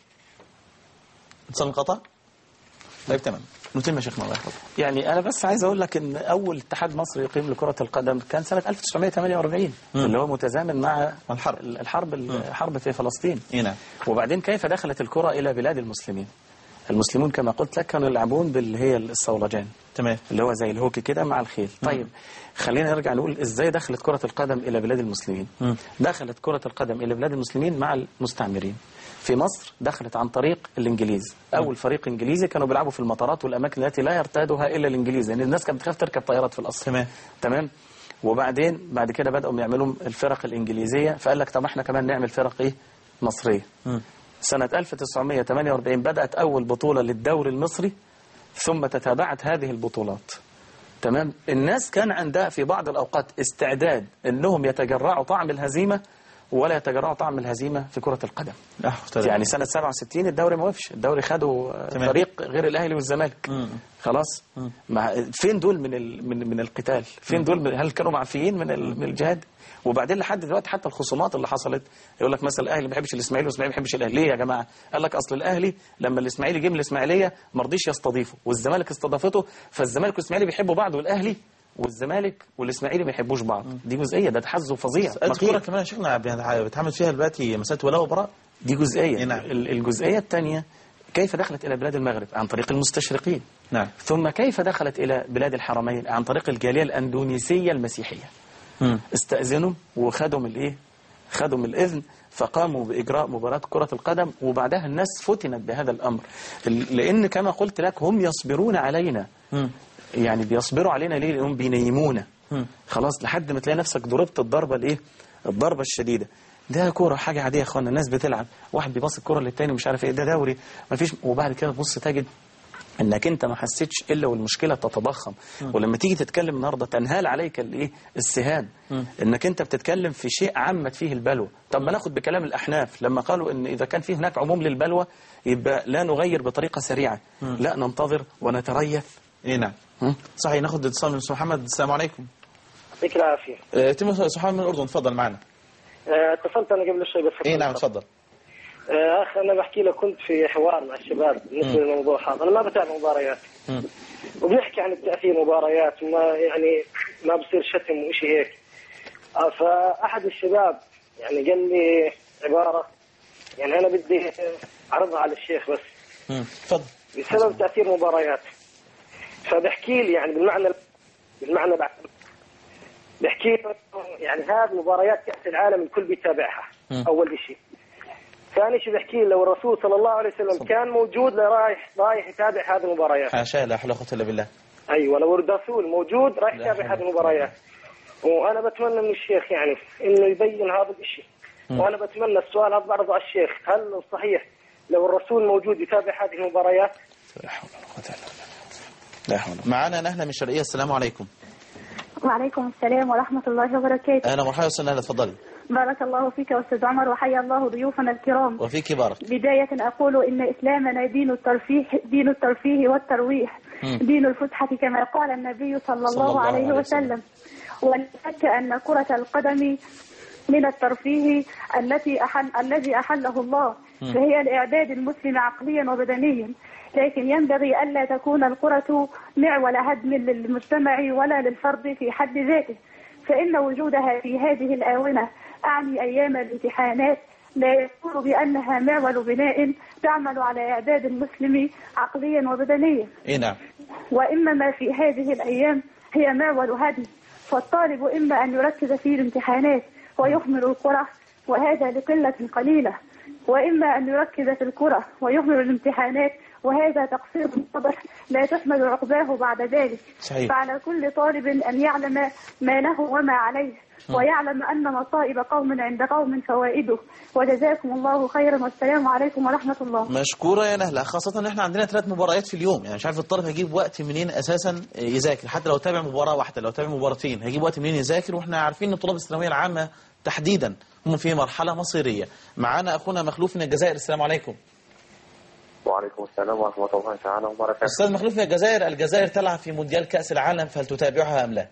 اتصال انقطع؟ طيب تمام. نتم يا شيخنا الله يحفظك. يعني أنا بس عايز أقول لك إن أول اتحاد مصري يقيم لكرة القدم كان سنة 1948 اللي هو متزامن مع الحرب في فلسطين. نعم. وبعدين كيف دخلت الكرة إلى بلاد المسلمين؟ المسلمون كما قلت لك كانوا يلعبون باللي هي الصولجان. تمام. اللي هو زي الهوكي كده مع الخيل. طيب خلينا نرجع نقول إزاي دخلت كرة القدم إلى بلاد المسلمين. دخلت كرة القدم إلى بلاد المسلمين مع المستعمرين. في مصر دخلت عن طريق الإنجليز. أول فريق إنجليزي كانوا بيلعبوا في المطارات والأماكن التي لا يرتادها إلا الإنجليز، لأن يعني الناس كانت بتخاف تركب طيارات في الأصل. تمام. وبعدين بعد كده بدأوا يعملوا الفرق الإنجليزية، فقال لك طب احنا كمان نعمل فرق إيه مصرية. سنة 1948 بدأت أول بطولة للدوري المصري، ثم تتابعت هذه البطولات. تمام. الناس كان عندها في بعض الأوقات استعداد أنهم يتجرعوا طعم الهزيمة ولا يتجرعوا طعم الهزيمة في كرة القدم. يعني سنة 67 الدوري ما وقفش، الدوري خدوا فريق غير الأهلي والزمالك. خلاص. فين دول من القتال؟ فين دول؟ هل كانوا معفيين من الجهاد؟ وبعدين لحد دلوقتي حتى الخصومات اللي حصلت يقول لك مثلا الاهلي ما بيحبش الاسماعيلي والاسماعيلي ما بيحبش الاهلي. ليه يا جماعه؟ قال لك اصل الاهلي لما الاسماعيلي جه من الاسماعيليه ما رضيش يستضيفه، والزمالك استضافته، فالزمالك والاسماعيلي بيحبوا بعض، والاهلي والزمالك والاسماعيلي ما يحبوش بعض. دي جزئيه، ده تحزب فظيع. الكوره كمان يا شيخنا بتعمل فيها دلوقتي مساله ولاء وبراء. دي جزئيه. الجزئيه الثانيه كيف دخلت إلى بلاد المغرب؟ عن طريق المستشرقين. نعم. ثم كيف دخلت إلى بلاد الحرمين؟ عن طريق الجالية الأندونيسية المسيحية. استأذنوا وخدوا الإيه؟ خدوا من الإذن، فقاموا بإجراء مباراة كرة القدم، وبعدها الناس فتنت بهذا الأمر، لأن كما قلت لك هم يصبرون علينا. يعني بيصبروا علينا ليه؟ لأنهم بينيمونا. خلاص لحد ما تلاقي نفسك ضربت الضربة الإيه؟ الضربة الشديدة. ده كورة حاجة عادية يا اخوانا، الناس بتلعب، واحد بيباص الكورة للتاني مش عارف ايه، ده دوري مفيش. وبعد كده تبص تجد انك انت ما حسيتش الا والمشكلة تتضخم. ولما تيجي تتكلم النهارده تنهال عليك الايه؟ السهام. انك انت بتتكلم في شيء عمت فيه البلوى. طب ما ناخد بكلام الاحناف لما قالوا ان اذا كان في هناك عموم للبلوى يبقى لا نغير بطريقة سريعة، لا ننتظر ونتريث. ايه نعم. صحيح. ناخد اتصال من استاذ محمد. السلام عليكم. يعطيك العافية. تم محمد من الاردن، تفضل معنا. اتصلت انا قبل شوي بس. ايه نعم تفضل. اخ انا بحكي لك، كنت في حوار مع الشباب بالنسبه للموضوع هذا. انا ما بتابع مباريات وبنحكي عن التاثير مباريات وما يعني ما بصير شتم وشيء هيك. فاحد الشباب يعني قال لي عباره يعني انا بدي اعرضها على الشيخ بس. تفضل. بسبب تاثير مباريات. فبحكي لي يعني بالمعنى بحكي يعني هذه مباريات كأس العالم الكل بيتابعها. أول شيء. ثاني شيء بحكي لو الرسول صلى الله عليه وسلم كان موجود رايح يتابع هذه المباريات. حاشا لا حول ولا قوة إلا بالله. أيوة لو الرسول موجود رايح يتابع هذه المباريات. وأنا بتمنى من الشيخ يعني إنه يبين هذا الشيء. وأنا بتمنى السؤال هذا بعرضه على الشيخ، هل صحيح لو الرسول موجود يتابع هذه المباريات؟ لا حول ولا قوة إلا بالله. لا حول. معنا نهلة من الشرقية. السلام عليكم. وعليكم السلام ورحمة الله وبركاته. أهلا مرحبا أستاذ نهلة، تفضلي. بارك الله فيك أستاذ عمر، وحيا الله ضيوفنا الكرام. وفيك بارك. بداية أقول إن إسلامنا دين الترفيه والترويح، دين الفسحة كما قال النبي صلى الله عليه وسلم. ولا شك أن كرة القدم من الترفيه الذي أحله الله، فهي الإعداد المسلم عقليا وبدنيا. لكن ينبغي ألا تكون الكرة معول هدم للمجتمع ولا للفرد في حد ذاته، فإن وجودها في هذه الآونة أعني أيام الامتحانات لا يكون بأنها معول بناء تعمل على إعداد المسلم عقليا وبدنيا. نعم. وإنما في هذه الأيام هي معول هدم، فالطالب إما أن يركز في الامتحانات ويهمل الكرة وهذا لقلة قليلة، وإما أن يركز في الكرة ويهمل الامتحانات وهذا تقصير واضح لا تحمد عقباه بعد ذلك. صحيح. فعلى كل طالب أن يعلم ما له وما عليه، ويعلم أن مصائب قوم عند قوم فوائده. وجزاكم الله خيرا، والسلام عليكم ورحمة الله. مشكورة يا نهلة، خاصة ان احنا عندنا 3 مباريات في اليوم، يعني مش عارف الطالب هيجيب وقت منين اساسا يذاكر، حتى لو تابع مباراة واحدة، لو تابع مباراتين هيجيب وقت منين يذاكر. واحنا عارفين ان طلاب الثانوية العامة تحديدا هم في مرحلة مصيرية. معانا اخونا مخلوف من الجزائر. السلام عليكم. وعليكم السلام ورحمة الله تعالى وبركاته. أستاذ مخلوف من الجزائر تلعب في مونديال كأس العالم، فهل تتابعها أم لا؟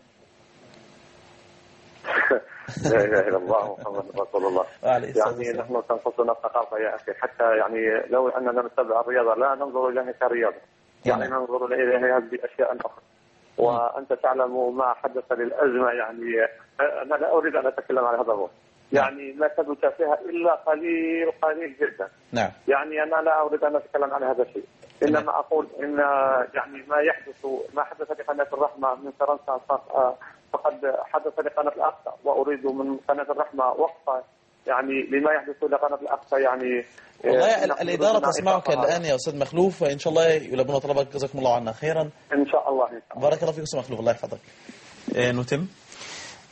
لا إله إلا الله محمد رسول الله. يعني نحن تنقصنا الثقافة يا أخي، حتى يعني لو أننا نتبع الرياضة لا ننظر إليها كرياضة، يعني ننظر إليها بأشياء أخرى. وأنت تعلم ما حدث للأزمة، يعني أنا لا أريد أن أتكلم عن هذا الموضوع، يعني ما ثبت فيها إلا قليل جدا. نعم. يعني أنا لا أريد أن أتكلم عن هذا الشيء، إنما أقول إن يعني ما حدث لقناة الرحمة من فرنسا فقد حدث لقناة الأقصى، وأريد من قناة الرحمة وقفة يعني لما يحدث لقناة الأقصى. يعني والله الإدارة تسمعك الآن يا أستاذ مخلوف، وإن شاء الله يلبون طلبك. جزاكم الله عنا خيرا. إن شاء الله. بارك الله فيك أستاذ مخلوف، الله يحفظك. نتم.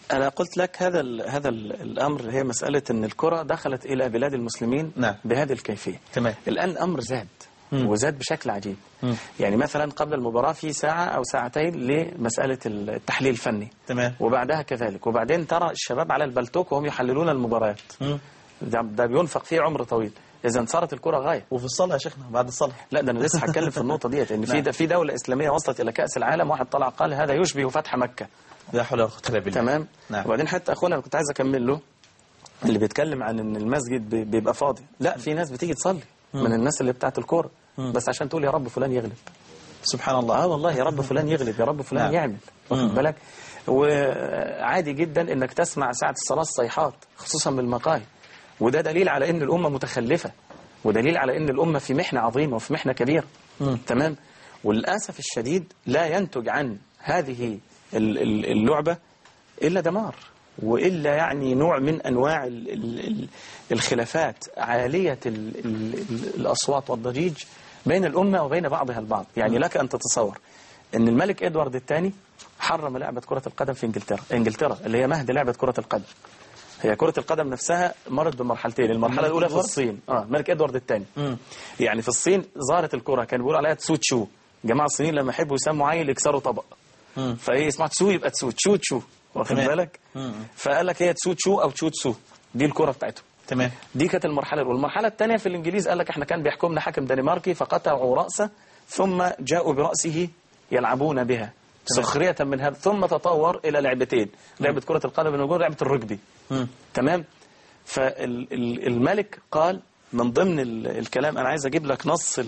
أنا قلت لك هذا الأمر، هي مسألة أن الكرة دخلت إلى بلاد المسلمين بهذه الكيفية. تمام. الآن الأمر زاد وزاد بشكل عجيب. يعني مثلا قبل المباراة في ساعة أو ساعتين لمسألة التحليل الفني. تمام. وبعدها كذلك، وبعدين ترى الشباب على البلتوك وهم يحللون المباريات. ده بينفق فيه عمر طويل. إذا صارت الكرة غاية. وفي الصلاة يا شيخنا بعد الصلاة. لا ده أنا لسه هتكلم في النقطة ديت، إن في دولة إسلامية وصلت إلى كأس العالم، واحد طلع قال هذا يشبه فتح مكة. لا حول ولا قوة إلا بالله. تمام. وبعدين حتى أخونا أنا كنت عايز أكمل له اللي بيتكلم عن إن المسجد بيبقى فاضي. لا، في ناس بتيجي تصلي من الناس اللي بتاعت الكورة بس عشان تقول يا رب فلان يغلب. سبحان الله. والله يا رب فلان يغلب، يا رب فلان يعمل. واخد بالك؟ وعادي جدا إنك تسمع ساعة الصلاة الصيحات خصوصا من المقاهي، وده دليل على إن الأمة متخلفة، ودليل على إن الأمة في محنة عظيمة وفي محنة كبيرة. تمام. وللأسف الشديد لا ينتج عن هذه اللعبة إلا دمار، وإلا يعني نوع من أنواع الخلافات عالية الأصوات والضجيج بين الأمة وبين بعضها البعض. يعني لك أن تتصور أن الملك إدوارد الثاني حرم لعبة كرة القدم في إنجلترا اللي هي مهد لعبة كرة القدم. هي كرة القدم نفسها مرت بمرحلتين. المرحلة الأولى في الصين، ملك إدوارد الثاني. يعني في الصين ظهرت الكرة كان بيقولوا عليها تسو تشو. جماعة الصينيين لما يحبوا يسموا عيل يكسروا طبق، فايه اسمها تسو يبقى تسو تشو تشو، واخد بالك؟ فقال لك هي تسو تشو او تشو تسو، دي الكرة بتاعتهم. تمام. دي كانت المرحلة الأولى. المرحلة الثانية في الإنجليز قال لك احنا كان بيحكمنا حاكم دنماركي فقطعوا رأسه ثم جاءوا برأسه يلعبون بها سخرية من هذا، ثم تطور إلى لعبتين، لعبة كرة القدم ولعبة الرجبي. تمام. فالملك قال من ضمن الكلام، أنا عايز أجيب لك نص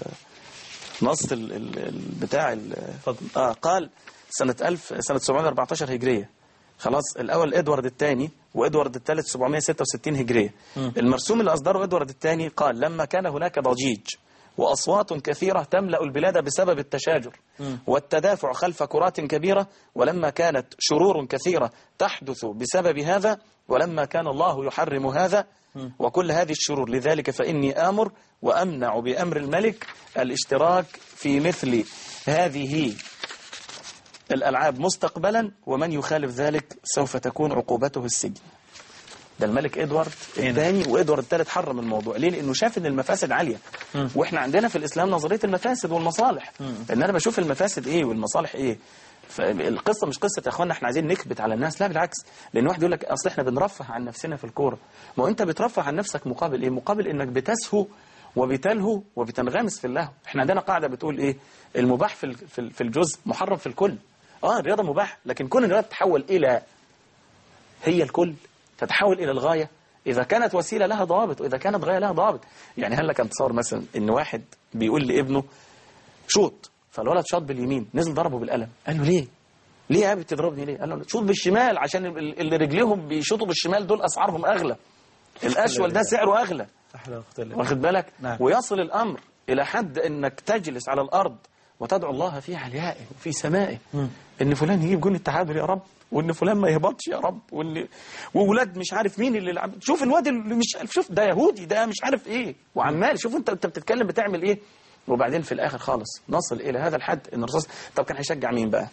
بتاع قال سنة 714 هجرية. خلاص. الأول إدوارد الثاني وإدوارد الثالث 766 هجرية. المرسوم اللي أصدره إدوارد الثاني قال لما كان هناك ضجيج وأصوات كثيرة تملأ البلاد بسبب التشاجر والتدافع خلف كرات كبيرة، ولما كانت شرور كثيرة تحدث بسبب هذا، ولما كان الله يحرم هذا وكل هذه الشرور، لذلك فإني آمر وأمنع بأمر الملك الاشتراك في مثل هذه الألعاب مستقبلا، ومن يخالف ذلك سوف تكون عقوبته السجن. ده الملك إدوارد الثاني. وإدوارد الثالث حرم الموضوع ليه؟ لأنه شاف إن المفاسد عالية. وإحنا عندنا في الإسلام نظرية المفاسد والمصالح، إن أنا بشوف المفاسد إيه والمصالح إيه. فالقصة مش قصة يا أخوانا إحنا عايزين نكبت على الناس، لا بالعكس. لأن واحد يقول لك أصل إحنا بنرفه عن نفسنا في الكورة. ما أنت بترفه عن نفسك مقابل إيه؟ مقابل إنك بتسهو وبتلهو وبتنغمس في اللهو. إحنا عندنا قاعدة بتقول إيه؟ المباح في الجزء محرم في الكل. الرياضة مباح، لكن كون الرياضة تتحول إلى هي الكل، تتحول إلى الغاية، إذا كانت وسيلة لها ضوابط وإذا كانت غاية لها ضوابط. يعني هل لك أن تصور مثلا إن واحد بيقول لابنه شوط، فالولد شاط باليمين نزل ضربه بالقلم، قال له ليه يا ابني بتضربني ليه؟ قال له شوط بالشمال عشان اللي رجليهم بيشوطوا بالشمال دول أسعارهم أغلى، الأشول ده سعره أغلى، واخد بالك؟ ويصل الأمر إلى حد إنك تجلس على الأرض وتدعو الله في عليائه وفي سمائه إن فلان يجيب جون التعادل يا رب، وإن فلان ما يهبطش يا رب، وولاد مش عارف مين اللي لعب، شوف الواد اللي مش عارف، شوف ده يهودي ده مش عارف إيه، وعمال شوف أنت بتتكلم بتعمل إيه. وبعدين في الآخر خالص نصل إلى هذا الحد إن الرسول طب كان هيشجع مين بقى؟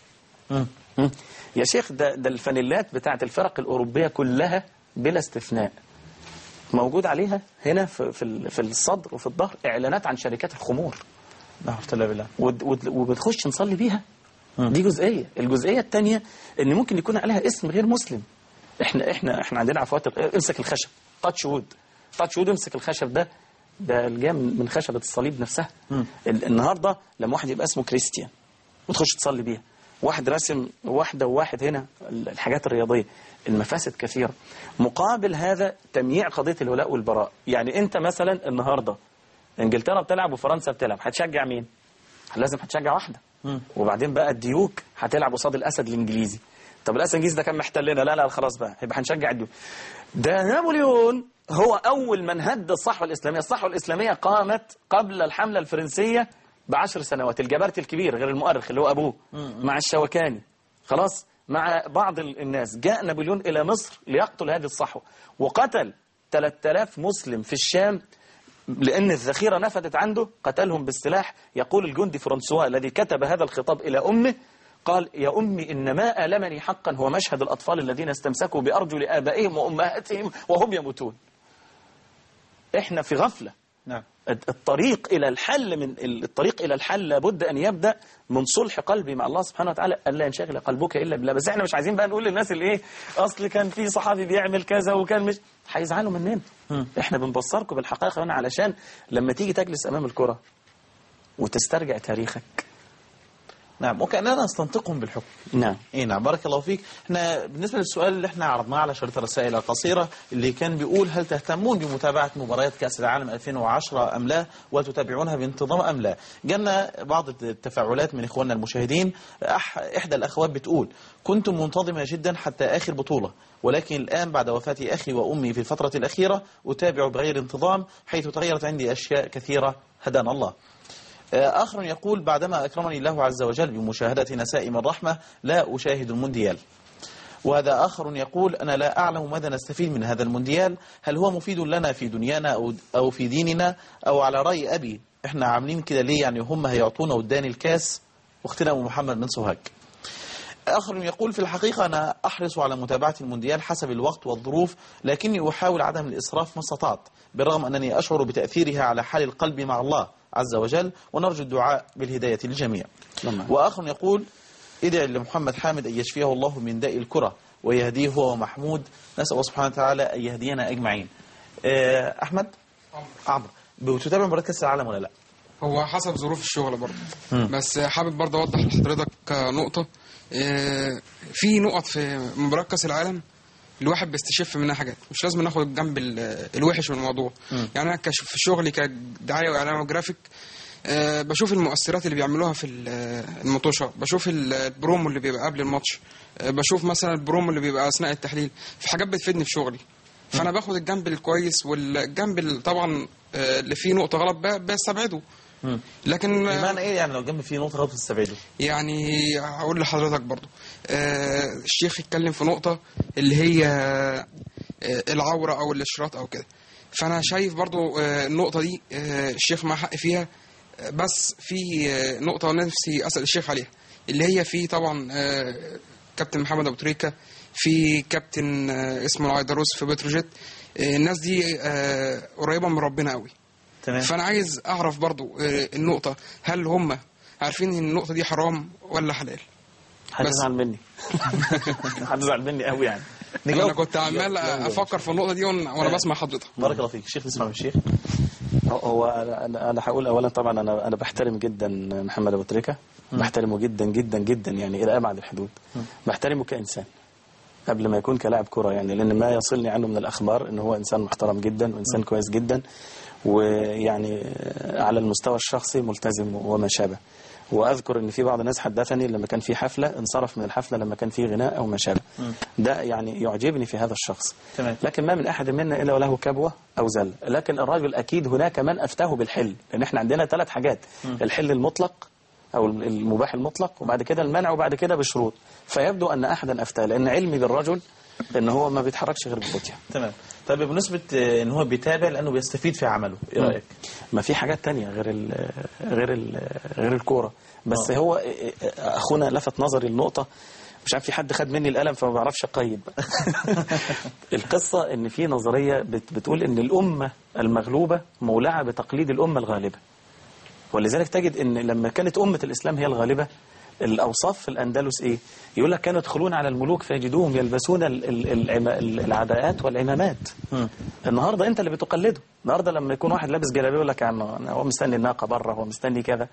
يا شيخ ده الفانيلات بتاعت الفرق الأوروبية كلها بلا استثناء موجود عليها هنا في الصدر وفي الظهر إعلانات عن شركات الخمور. وبتخش نصلي بيها. دي جزئية. الجزئية الثانية ان ممكن يكون عليها اسم غير مسلم. احنا عندنا عفوات، امسك الخشب، تاتش وود، امسك الخشب ده جاي من خشبة الصليب نفسها. النهاردة لما واحد يبقى اسمه كريستيان وتخش تصلي بيها، واحد راسم واحدة وواحد هنا، الحاجات الرياضية، المفاسد كثيرة. مقابل هذا تمييع قضية الولاء والبراء. يعني انت مثلا النهاردة انجلترا بتلعب وفرنسا بتلعب، هتشجع مين؟ لازم هتشجع واحدة. وبعدين بقى الديوك هتلعب قصاد الاسد الانجليزي. طب الاسد الانجليزي ده كان محتلنا، لا خلاص بقى يبقى هنشجع الديوك. ده نابليون هو اول من هد الصحوه الاسلاميه. الصحوه الاسلاميه قامت قبل الحمله الفرنسيه ب10 سنوات. الجبارة الكبير غير المؤرخ اللي هو ابوه مع الشوكاني، خلاص، مع بعض الناس، جاء نابليون الى مصر ليقتل هذه الصحوه، وقتل 3000 مسلم في الشام لأن الذخيرة نفدت عنده، قتلهم بالسلاح. يقول الجندي فرانسوا الذي كتب هذا الخطاب إلى أمه، قال يا أمي إن ما آلمني حقا هو مشهد الأطفال الذين استمسكوا بأرجل آبائهم وأمهاتهم وهم يموتون. إحنا في غفلة. نعم. الطريق إلى الحل لابد أن يبدأ من صلح قلبي مع الله سبحانه وتعالى، ألا ينشغل قلبك إلا بالله. بس إحنا مش عايزين بقى نقول للناس اللي إيه أصل كان في صحابي بيعمل كذا وكان مش هيزعلوا مننا. إحنا بنبصركم بالحقيقة هنا علشان لما تيجي تجلس أمام الكرة وتسترجع تاريخك. نعم، وكأننا نستنطقهم بالحكم. نعم. نعم، بارك الله فيك. احنا بالنسبة للسؤال اللي احنا عرضناه على شريط الرسائل القصيرة اللي كان بيقول هل تهتمون بمتابعة مباريات كأس العالم 2010 أم لا، وتتابعونها بانتظام أم لا؟ جالنا بعض التفاعلات من إخواننا المشاهدين. إحدى الأخوات بتقول كنت منتظمة جدا حتى آخر بطولة، ولكن الآن بعد وفاة أخي وأمي في الفترة الأخيرة أتابع بغير انتظام حيث تغيرت عندي أشياء كثيرة هدانا الله. آخر يقول بعدما أكرمني الله عز وجل بمشاهدة نسائم الرحمة لا أشاهد المونديال. وهذا آخر يقول أنا لا أعلم ماذا نستفيد من هذا المونديال، هل هو مفيد لنا في دنيانا أو في ديننا، أو على رأي أبي إحنا عاملين كده ليه، يعني هم هيعطونا وداني الكاس. واختنا أم محمد من سوهاج. آخر يقول في الحقيقة أنا أحرص على متابعة المونديال حسب الوقت والظروف، لكني أحاول عدم الإسراف ما استطعت، بالرغم أنني أشعر بتأثيرها على حال القلب مع الله عز وجل، ونرجو الدعاء بالهداية للجميع. وآخر يقول ادعي لمحمد حامد أن يشفيه الله من داء الكرة ويهديه هو ومحمود، نسأل الله سبحانه وتعالى أن يهدينا أجمعين. أحمد عمرو، بتتابع مباراة كأس العالم ولا لا؟ هو حسب ظروف الشغل برضه. بس حابب برضه أوضح لحضرتك نقطة. في نقط في مباراة كأس العالم الواحد بيستشف منها حاجات، مش لازم ناخد الجنب الوحش من الموضوع. يعني أنا في شغلي كدعاية وإعلام وجرافيك بشوف المؤثرات اللي بيعملوها في المطوشة، بشوف البرومو اللي بيبقى قبل الماتش، بشوف مثلا البرومو اللي بيبقى أثناء التحليل، في حاجات بتفيدني في شغلي. فأنا باخد الجنب الكويس، والجنب طبعا اللي فيه نقطة غلط بستبعده. لكن بمعنى ايه يعني لو جنب فيه نقطة غلط تستبعده؟ يعني هقول لحضرتك برضو الشيخ اتكلم في نقطة اللي هي العورة او الاشراط او كده، فانا شايف برضو النقطة دي الشيخ ما حق فيها. بس في نقطة نفسي اسأل الشيخ عليها، اللي هي في طبعا كابتن محمد ابو تريكة، في كابتن اسمه العيدروس في بتروجيت. الناس دي قريبة من ربنا قوي. تمام. فأنا عايز أعرف برضو النقطة، هل هم عارفين إن النقطة دي حرام ولا حلال؟ هتزعل مني. هتزعل مني قوي يعني. أنا كنت عمال أفكر في النقطة دي وأنا بسمع حضرتك. بارك الله فيك. الشيخ نسمع من الشيخ. هو أنا هقول أولا طبعا أنا بحترم جدا محمد أبو تريكة، بحترمه جدا جدا جدا يعني إلى أبعد الحدود. بحترمه كإنسان قبل ما يكون كلاعب كرة يعني، لأن ما يصلني عنه من الأخبار إن هو إنسان محترم جدا وإنسان كويس جدا، ويعني على المستوى الشخصي ملتزم وما شابه. وأذكر أن في بعض الناس حدثني لما كان في حفلة انصرف من الحفلة لما كان في غناء أو ما شابه. ده يعني يعجبني في هذا الشخص. تمام. لكن ما من أحد منا إلا وله كبوة أو زل. لكن الرجل أكيد هناك من أفتاه بالحل، لأن احنا عندنا 3 حاجات: الحل المطلق أو المباح المطلق، وبعد كده المنع، وبعد كده بشروط. فيبدو أن أحدا أفتاه، لأن علمي بالرجل ان هو ما بيتحركش غير بفتية. تمام. طيب بالنسبة ان هو بيتابع لانه بيستفيد في عمله، ايه رأيك؟ ما في حاجات تانية غير الكورة. بس هو اخونا لفت نظري النقطة، مش عارف في حد خد مني القلم فما بعرفش اقيد. القصة ان في نظرية بتقول ان الامة المغلوبة مولعة بتقليد الامة الغالبة، ولذلك تجد ان لما كانت امة الاسلام هي الغالبة، الأوصاف في الأندلس إيه؟ يقول لك كانوا يدخلون على الملوك فيجدوهم يلبسون العباءات والعمامات. النهاردة أنت اللي بتقلده. النهاردة لما يكون واحد لابس جلابيه يقول لك يا عم هو مستني الناقة بره، هو مستني كذا.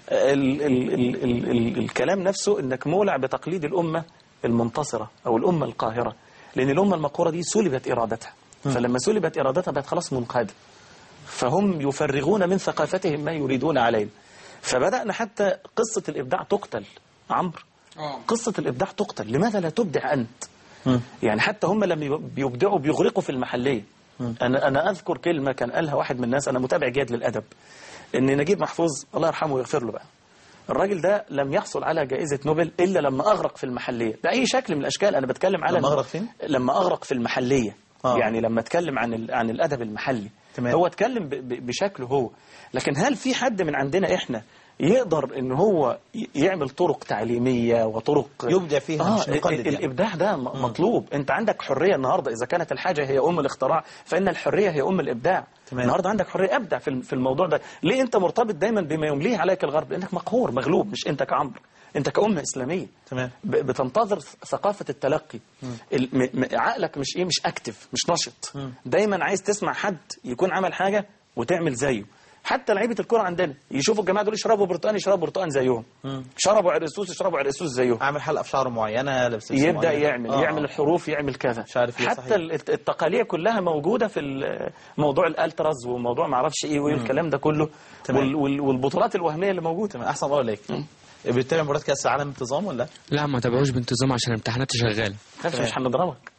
الكلام نفسه إنك مولع بتقليد الأمة المنتصرة أو الأمة القاهرة، لأن الأمة المقهورة دي سلبت إرادتها، فلما سلبت إرادتها بقت خلاص منقادة، فهم يفرغون من ثقافتهم ما يريدون علينا. فبدأنا حتى قصة الإبداع تقتل. عمرو، قصة الإبداع تقتل. لماذا لا تبدع أنت؟ يعني حتى هم لما بيبدعوا بيغرقوا في المحلية. أنا أذكر كلمة كان قالها واحد من الناس، أنا متابع جيد للأدب، إن نجيب محفوظ الله يرحمه ويغفر له بقى، الراجل ده لم يحصل على جائزة نوبل إلا لما أغرق في المحلية بأي شكل من الأشكال. أنا بتكلم على لما أغرق فين؟ لما أغرق في المحلية. يعني لما اتكلم عن الأدب المحلي. تمام. هو اتكلم بشكله هو. لكن هل في حد من عندنا إحنا يقدر ان هو يعمل طرق تعليمية وطرق يبدع فيها مش مقلد يعني. الابداع ده مطلوب. انت عندك حرية النهاردة، اذا كانت الحاجة هي الاختراع فان الحرية هي الابداع. تمام. النهاردة عندك حرية، ابدع في الموضوع ده. ليه انت مرتبط دايما بما يمليه عليك الغرب؟ لانك مقهور مغلوب، مش انت كعمر، انت كأمة إسلامية. تمام. بتنتظر ثقافة التلقي. عقلك مش اكتف، مش نشط. دايما عايز تسمع حد يكون عمل حاجة وتعمل زيه. حتى لعيبه الكوره عندنا يشوفوا الجماعه دول يشربوا برتقان زيهم، شربوا عرقسوس يشربوا عرقسوس زيهم، عامل حلقه في شعره معينه، لابس يبدا يعمل الحروف، يعمل كذا. حتى التقاليه كلها موجوده في موضوع الالتراز وموضوع ما اعرفش ايه والكلام ده كله، والبطولات الوهميه اللي موجوده. احسن الله عليك. بتتابع مباريات كاس العالم بانتظام ولا لا؟ ما تابعوش بانتظام عشان امتحاناتي شغاله. مش هنضربك.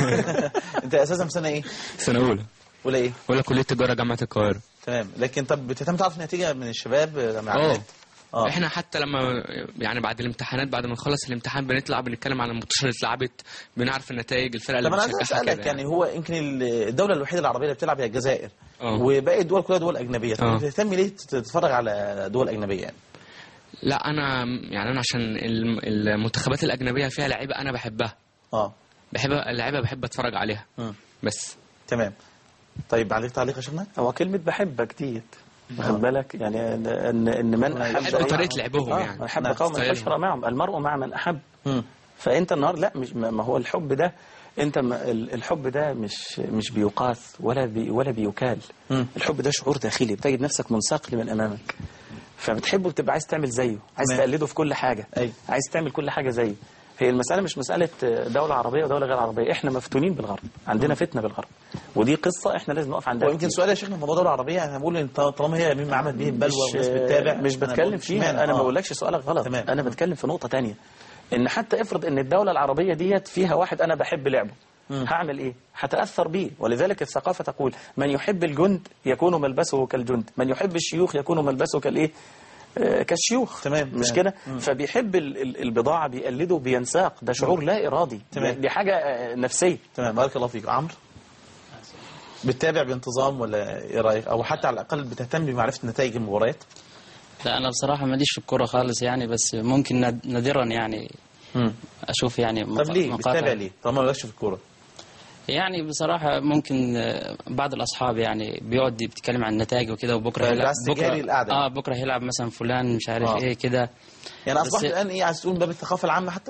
انت اساسا في سنه ايه؟ سنه اولى. ولا ايه؟ ولا كليه تجاره جامعه القاهره. تمام. لكن طب بتهتم تعرف نتيجه من الشباب لما احنا حتى لما يعني بعد الامتحانات، بعد ما نخلص الامتحان بنطلع بنتكلم عن الماتشات اللي اتلعبت، بنعرف النتائج، الفرق اللي بنشجعها. طب انا عايز اسالك يعني هو يمكن الدوله الوحيده العربيه اللي بتلعب هي الجزائر، وباقي الدول كلها دول اجنبيه. طب بتهتم ليه تتفرج على دول اجنبيه يعني؟ لا انا عشان المنتخبات الاجنبيه فيها لعيبه انا بحبها. بحب اللعيبه، بحب اتفرج عليها. بس. تمام. طيب عليك تعليق يا شيخنا؟ هو كلمه بحبك ديت واخد بالك يعني ان من احب طريقه لعبهم يعني. احب قوم البشر معهم، المرء مع من احب. فانت النهارده لا، مش ما هو الحب ده، انت الحب ده مش بيقاس ولا بيكال. الحب ده شعور داخلي، بتجد نفسك منساق لمن امامك، فبتحبه، بتبقى عايز تعمل زيه، عايز تقلده في كل حاجه، عايز تعمل كل حاجه زيه. هي المسألة مش مسألة دولة عربية ودولة غير عربية، احنا مفتونين بالغرب، عندنا فتنة بالغرب، ودي قصة احنا لازم نقف عندها. ويمكن سؤال يا شيخنا في موضوع دولة عربية، انا بقول ان طالما هي مما عمل به البلوى والناس بتتابع، مش بتكلم فيها، انا ما بقولكش سؤالك غلط. انا بتكلم في نقطة تانية، ان حتى افرض ان الدولة العربية ديت فيها واحد انا بحب لعبه، هعمل ايه؟ هتأثر بيه. ولذلك الثقافة تقول من يحب الجند يكون ملبسه كالجند، من يحب الشيوخ يكون ملبسه كالايه؟ كالشيوخ. تمام. مش كده؟ فبيحب البضاعة، بيقلده، بينساق، ده شعور لا إرادي. دي حاجة نفسية. تمام. بارك الله فيك. عمرو، بتتابع بانتظام ولا ايه رايك؟ او حتى على الاقل بتهتم بمعرفة نتائج المباريات؟ لا انا بصراحة ماليش في الكورة خالص يعني، بس ممكن نادرا يعني اشوف يعني. طب ليه بتتابع ليه طالما مالكش في الكورة؟ يعني بصراحة ممكن بعض الأصحاب يعني بيقعد بيتكلم عن النتائج وكده، وبكرة هيلعب بكرة هيلعب مثلا فلان مش عارف ايه كده. يعني أصبحت الآن ايه، عايز تقول باب الثقافة العامة حتى؟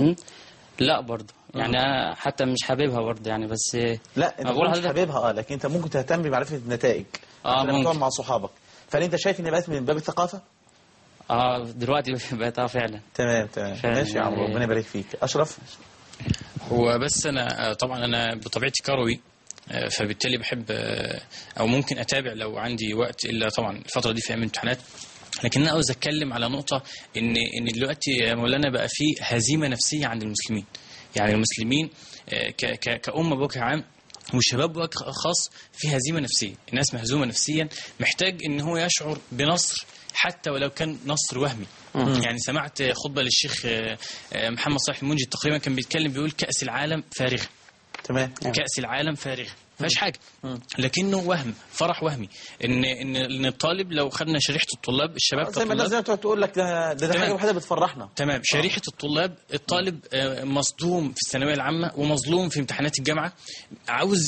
لا برضه يعني أنا حتى مش حاببها برضه يعني، بس لا انت مش حاببها لكن انت ممكن تهتم بمعرفة النتائج لما تقعد مع صحابك. فهل انت شايف ان بقت من باب الثقافة؟ دلوقتي بقت فعلا. تمام. ماشي يا عمرو، ربنا يبارك فيك. أشرف؟ هو بس أنا طبعا أنا بطبيعتي كروي، فبالتالي بحب أو ممكن أتابع لو عندي وقت، إلا طبعا الفترة دي في أيام الامتحانات. لكن أنا عاوز أتكلم على نقطة إن دلوقتي يا مولانا بقى في هزيمة نفسية عند المسلمين. يعني المسلمين كأمة بوجه عام والشباب بوجه خاص في هزيمة نفسية، الناس مهزومة نفسيا، محتاج إن هو يشعر بنصر حتى ولو كان نصر وهمي. يعني سمعت خطبة للشيخ محمد صالح المنجد تقريبا كان بيتكلم، بيقول كأس العالم فارغة. تمام. كأس العالم فارغة فيهاش حاجة، لكنه وهم، فرح وهمي. ان الطالب لو خدنا شريحة الطلاب، الشباب زي ما الناس تقول لك ده حاجة وحدة بتفرحنا. تمام. شريحة الطلاب، الطالب مصدوم في الثانوية العامة ومظلوم في امتحانات الجامعة، عاوز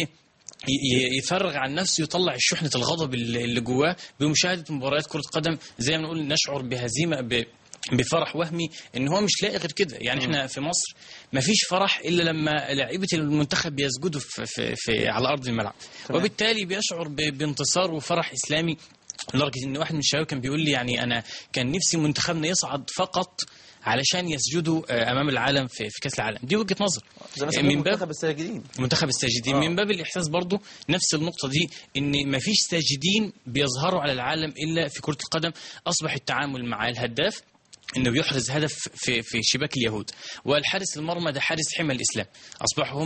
يفرغ عن نفسه، يطلع الشحنة الغضب اللي جواه بمشاهدة مباريات كرة قدم، زي ما نقول نشعر بهزيمة بفرح وهمي، ان هو مش لاقي غير كده. يعني احنا في مصر ما فيش فرح الا لما لاعيبه المنتخب بيسجدوا في على ارض الملعب، وبالتالي بيشعر بانتصار وفرح اسلامي. لدرجه ان واحد من الشباب كان بيقول لي يعني انا كان نفسي منتخبنا يصعد فقط علشان يسجدوا امام العالم في كاس العالم. دي وجهه نظر من باب منتخب الساجدين. من باب الاحساس برضو نفس النقطه دي، ان ما فيش ساجدين بيظهروا على العالم الا في كره القدم. اصبح التعامل مع الهداف انه بيحرز هدف في شباك اليهود، والحارس المرمى ده حارس حمى الاسلام. اصبحوا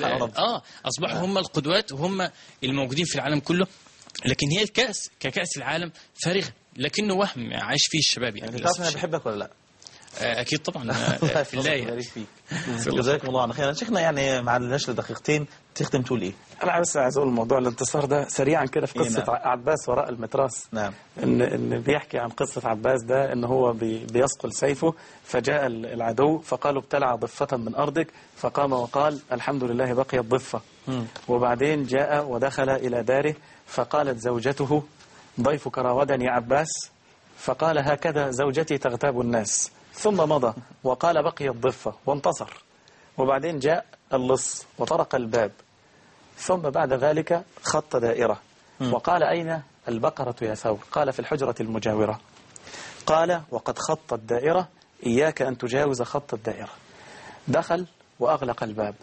هم القدوات وهم الموجودين في العالم كله. لكن هي الكاس ككاس العالم فارغه، لكنه وهم عايش فيه الشباب. يعني تعرف انا بحبك ولا لا؟ اكيد طبعا في الله. جزاكم الله خيرا. شيخنا يعني مع النشر دقيقتين تختم تقول ايه؟ انا بس عايز اقول موضوع الانتصار ده سريعا كده في قصه عباس وراء المتراس. نعم. ان بيحكي عن قصه عباس ده ان هو بيصقل سيفه فجاء العدو فقالوا ابتلع ضفه من ارضك فقام وقال الحمد لله بقيت ضفه. وبعدين جاء ودخل الى داره فقالت زوجته ضيفك راودني عباس فقال هكذا زوجتي تغتاب الناس ثم مضى وقال بقيت ضفه وانتصر. وبعدين جاء اللص وطرق الباب ثم بعد ذلك خط دائرة وقال أين البقرة يا ثور؟ قال في الحجرة المجاورة. قال وقد خط الدائرة إياك أن تجاوز خط الدائرة. دخل وأغلق الباب.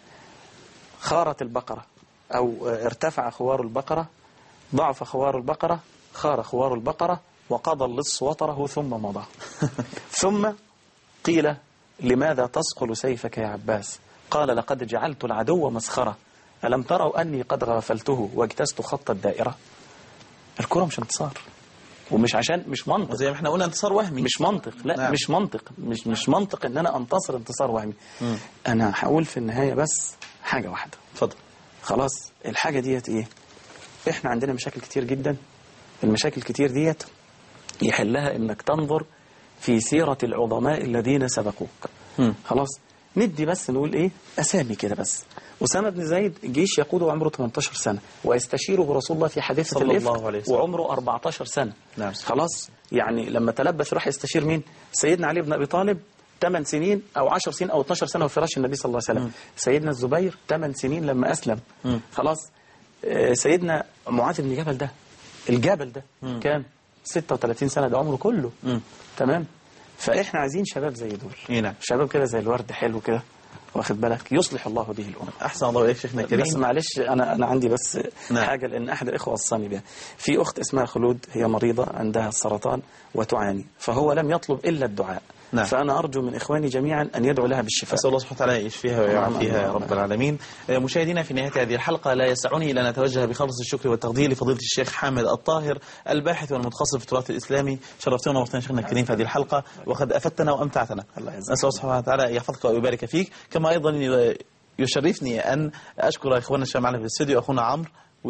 خارت البقرة أو ارتفع خوار البقرة، ضعف خوار البقرة، خار خوار البقرة وقضى اللص وطره ثم مضى. ثم قيل لماذا تصقل سيفك يا عباس؟ قال لقد جعلت العدو مسخرة، ألم تروا أني قد غفلته واجتزت خط الدائرة. الكرة مش انتصار، ومش عشان مش منطق زي ما احنا قلنا انتصار وهمي، مش منطق. لا نعم. مش منطق، مش منطق ان انا انتصر انتصار وهمي. انا هقول في النهاية بس حاجة واحدة. اتفضل. خلاص الحاجة ديت ايه؟ احنا عندنا مشاكل كتير جدا. المشاكل كتير ديت يحلها انك تنظر في سيرة العظماء الذين سبقوك. خلاص ندي بس نقول ايه اسامي كده بس. أسامة بن زيد جيش يقوده عمره 18 سنة ويستشيره رسول الله في حادثة الإفك وعمره 14 سنة. نعم. خلاص يعني لما تلبس راح يستشير مين؟ سيدنا علي بن أبي طالب 8 سنين أو 10 سنين أو 12 سنة وفراش النبي صلى الله عليه وسلم. سيدنا الزبير 8 سنين لما أسلم. خلاص سيدنا معاذ بن جبل ده الجبل ده كام؟ 36 سنة، ده عمره كله. تمام. فإحنا عايزين شباب زي دول. نعم. شباب كده زي الورد حلو كده، واخد بالك، يصلح الله به الأمة. أحسن الله إليك شيخنا الكريم. بس معلش أنا عندي بس حاجة، لأن أحد الإخوة وصاني بها. في أخت اسمها خلود، هي مريضة عندها السرطان وتعاني، فهو لم يطلب إلا الدعاء. نعم. فأنا أرجو من إخواني جميعا أن يدعوا لها بالشفاء. أسأل الله سبحانه وتعالى يشفيها ويعافيها يا رب العالمين. مشاهدينا في نهاية هذه الحلقة لا يسعني إلا أن أتوجه بخالص الشكر والتقدير لفضيلة الشيخ حامد الطاهر الباحث والمتخصص في التراث الإسلامي. شرفتنا ووقتنا شيخنا الكريم في هذه الحلقة وقد أفدتنا وأمتعتنا. نسأل الله سبحانه وتعالى يحفظك ويبارك فيك. كما أيضا يشرفني أن أشكر إخواننا الشباب معنا في الاستوديو، أخونا عمرو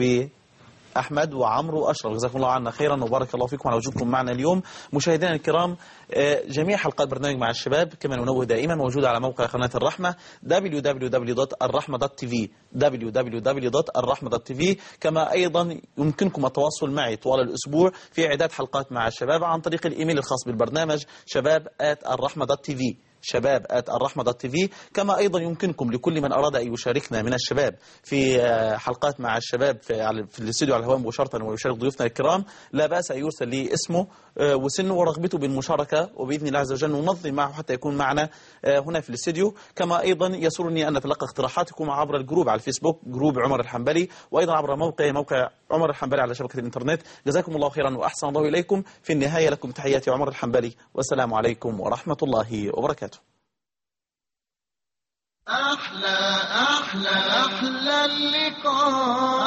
أحمد وعمرو وأشرف، جزاكم الله عنا خيرا وبارك الله فيكم على وجودكم معنا اليوم. مشاهدينا الكرام، جميع حلقات برنامج مع الشباب كما ننوه دائما موجودة على موقع قناة الرحمة www.الرحمة.tv www.الرحمة.tv. كما أيضا يمكنكم التواصل معي طوال الأسبوع في إعداد حلقات مع الشباب عن طريق الإيميل الخاص بالبرنامج شباب@الرحمة.tv شباب@الرحمة.tv. كما أيضا يمكنكم لكل من أراد أن يشاركنا من الشباب في حلقات مع الشباب في الاستوديو على الهواء مباشرة ويشارك ضيوفنا الكرام، لا بأس أن يرسل لي اسمه وسنه ورغبته بالمشاركة، وبإذن الله عز وجل ننظم معه حتى يكون معنا هنا في الاستوديو. كما أيضا يسرني أن نتلقى اقتراحاتكم عبر الجروب على الفيسبوك، جروب عمر الحنبلي، وأيضا عبر موقع عمر الحنبلي على شبكة الإنترنت. جزاكم الله خيرا وأحسن الله إليكم. في النهاية لكم تحياتي عمر الحنبلي، والسلام عليكم ورحمة الله وبركاته. أحلى اللقاء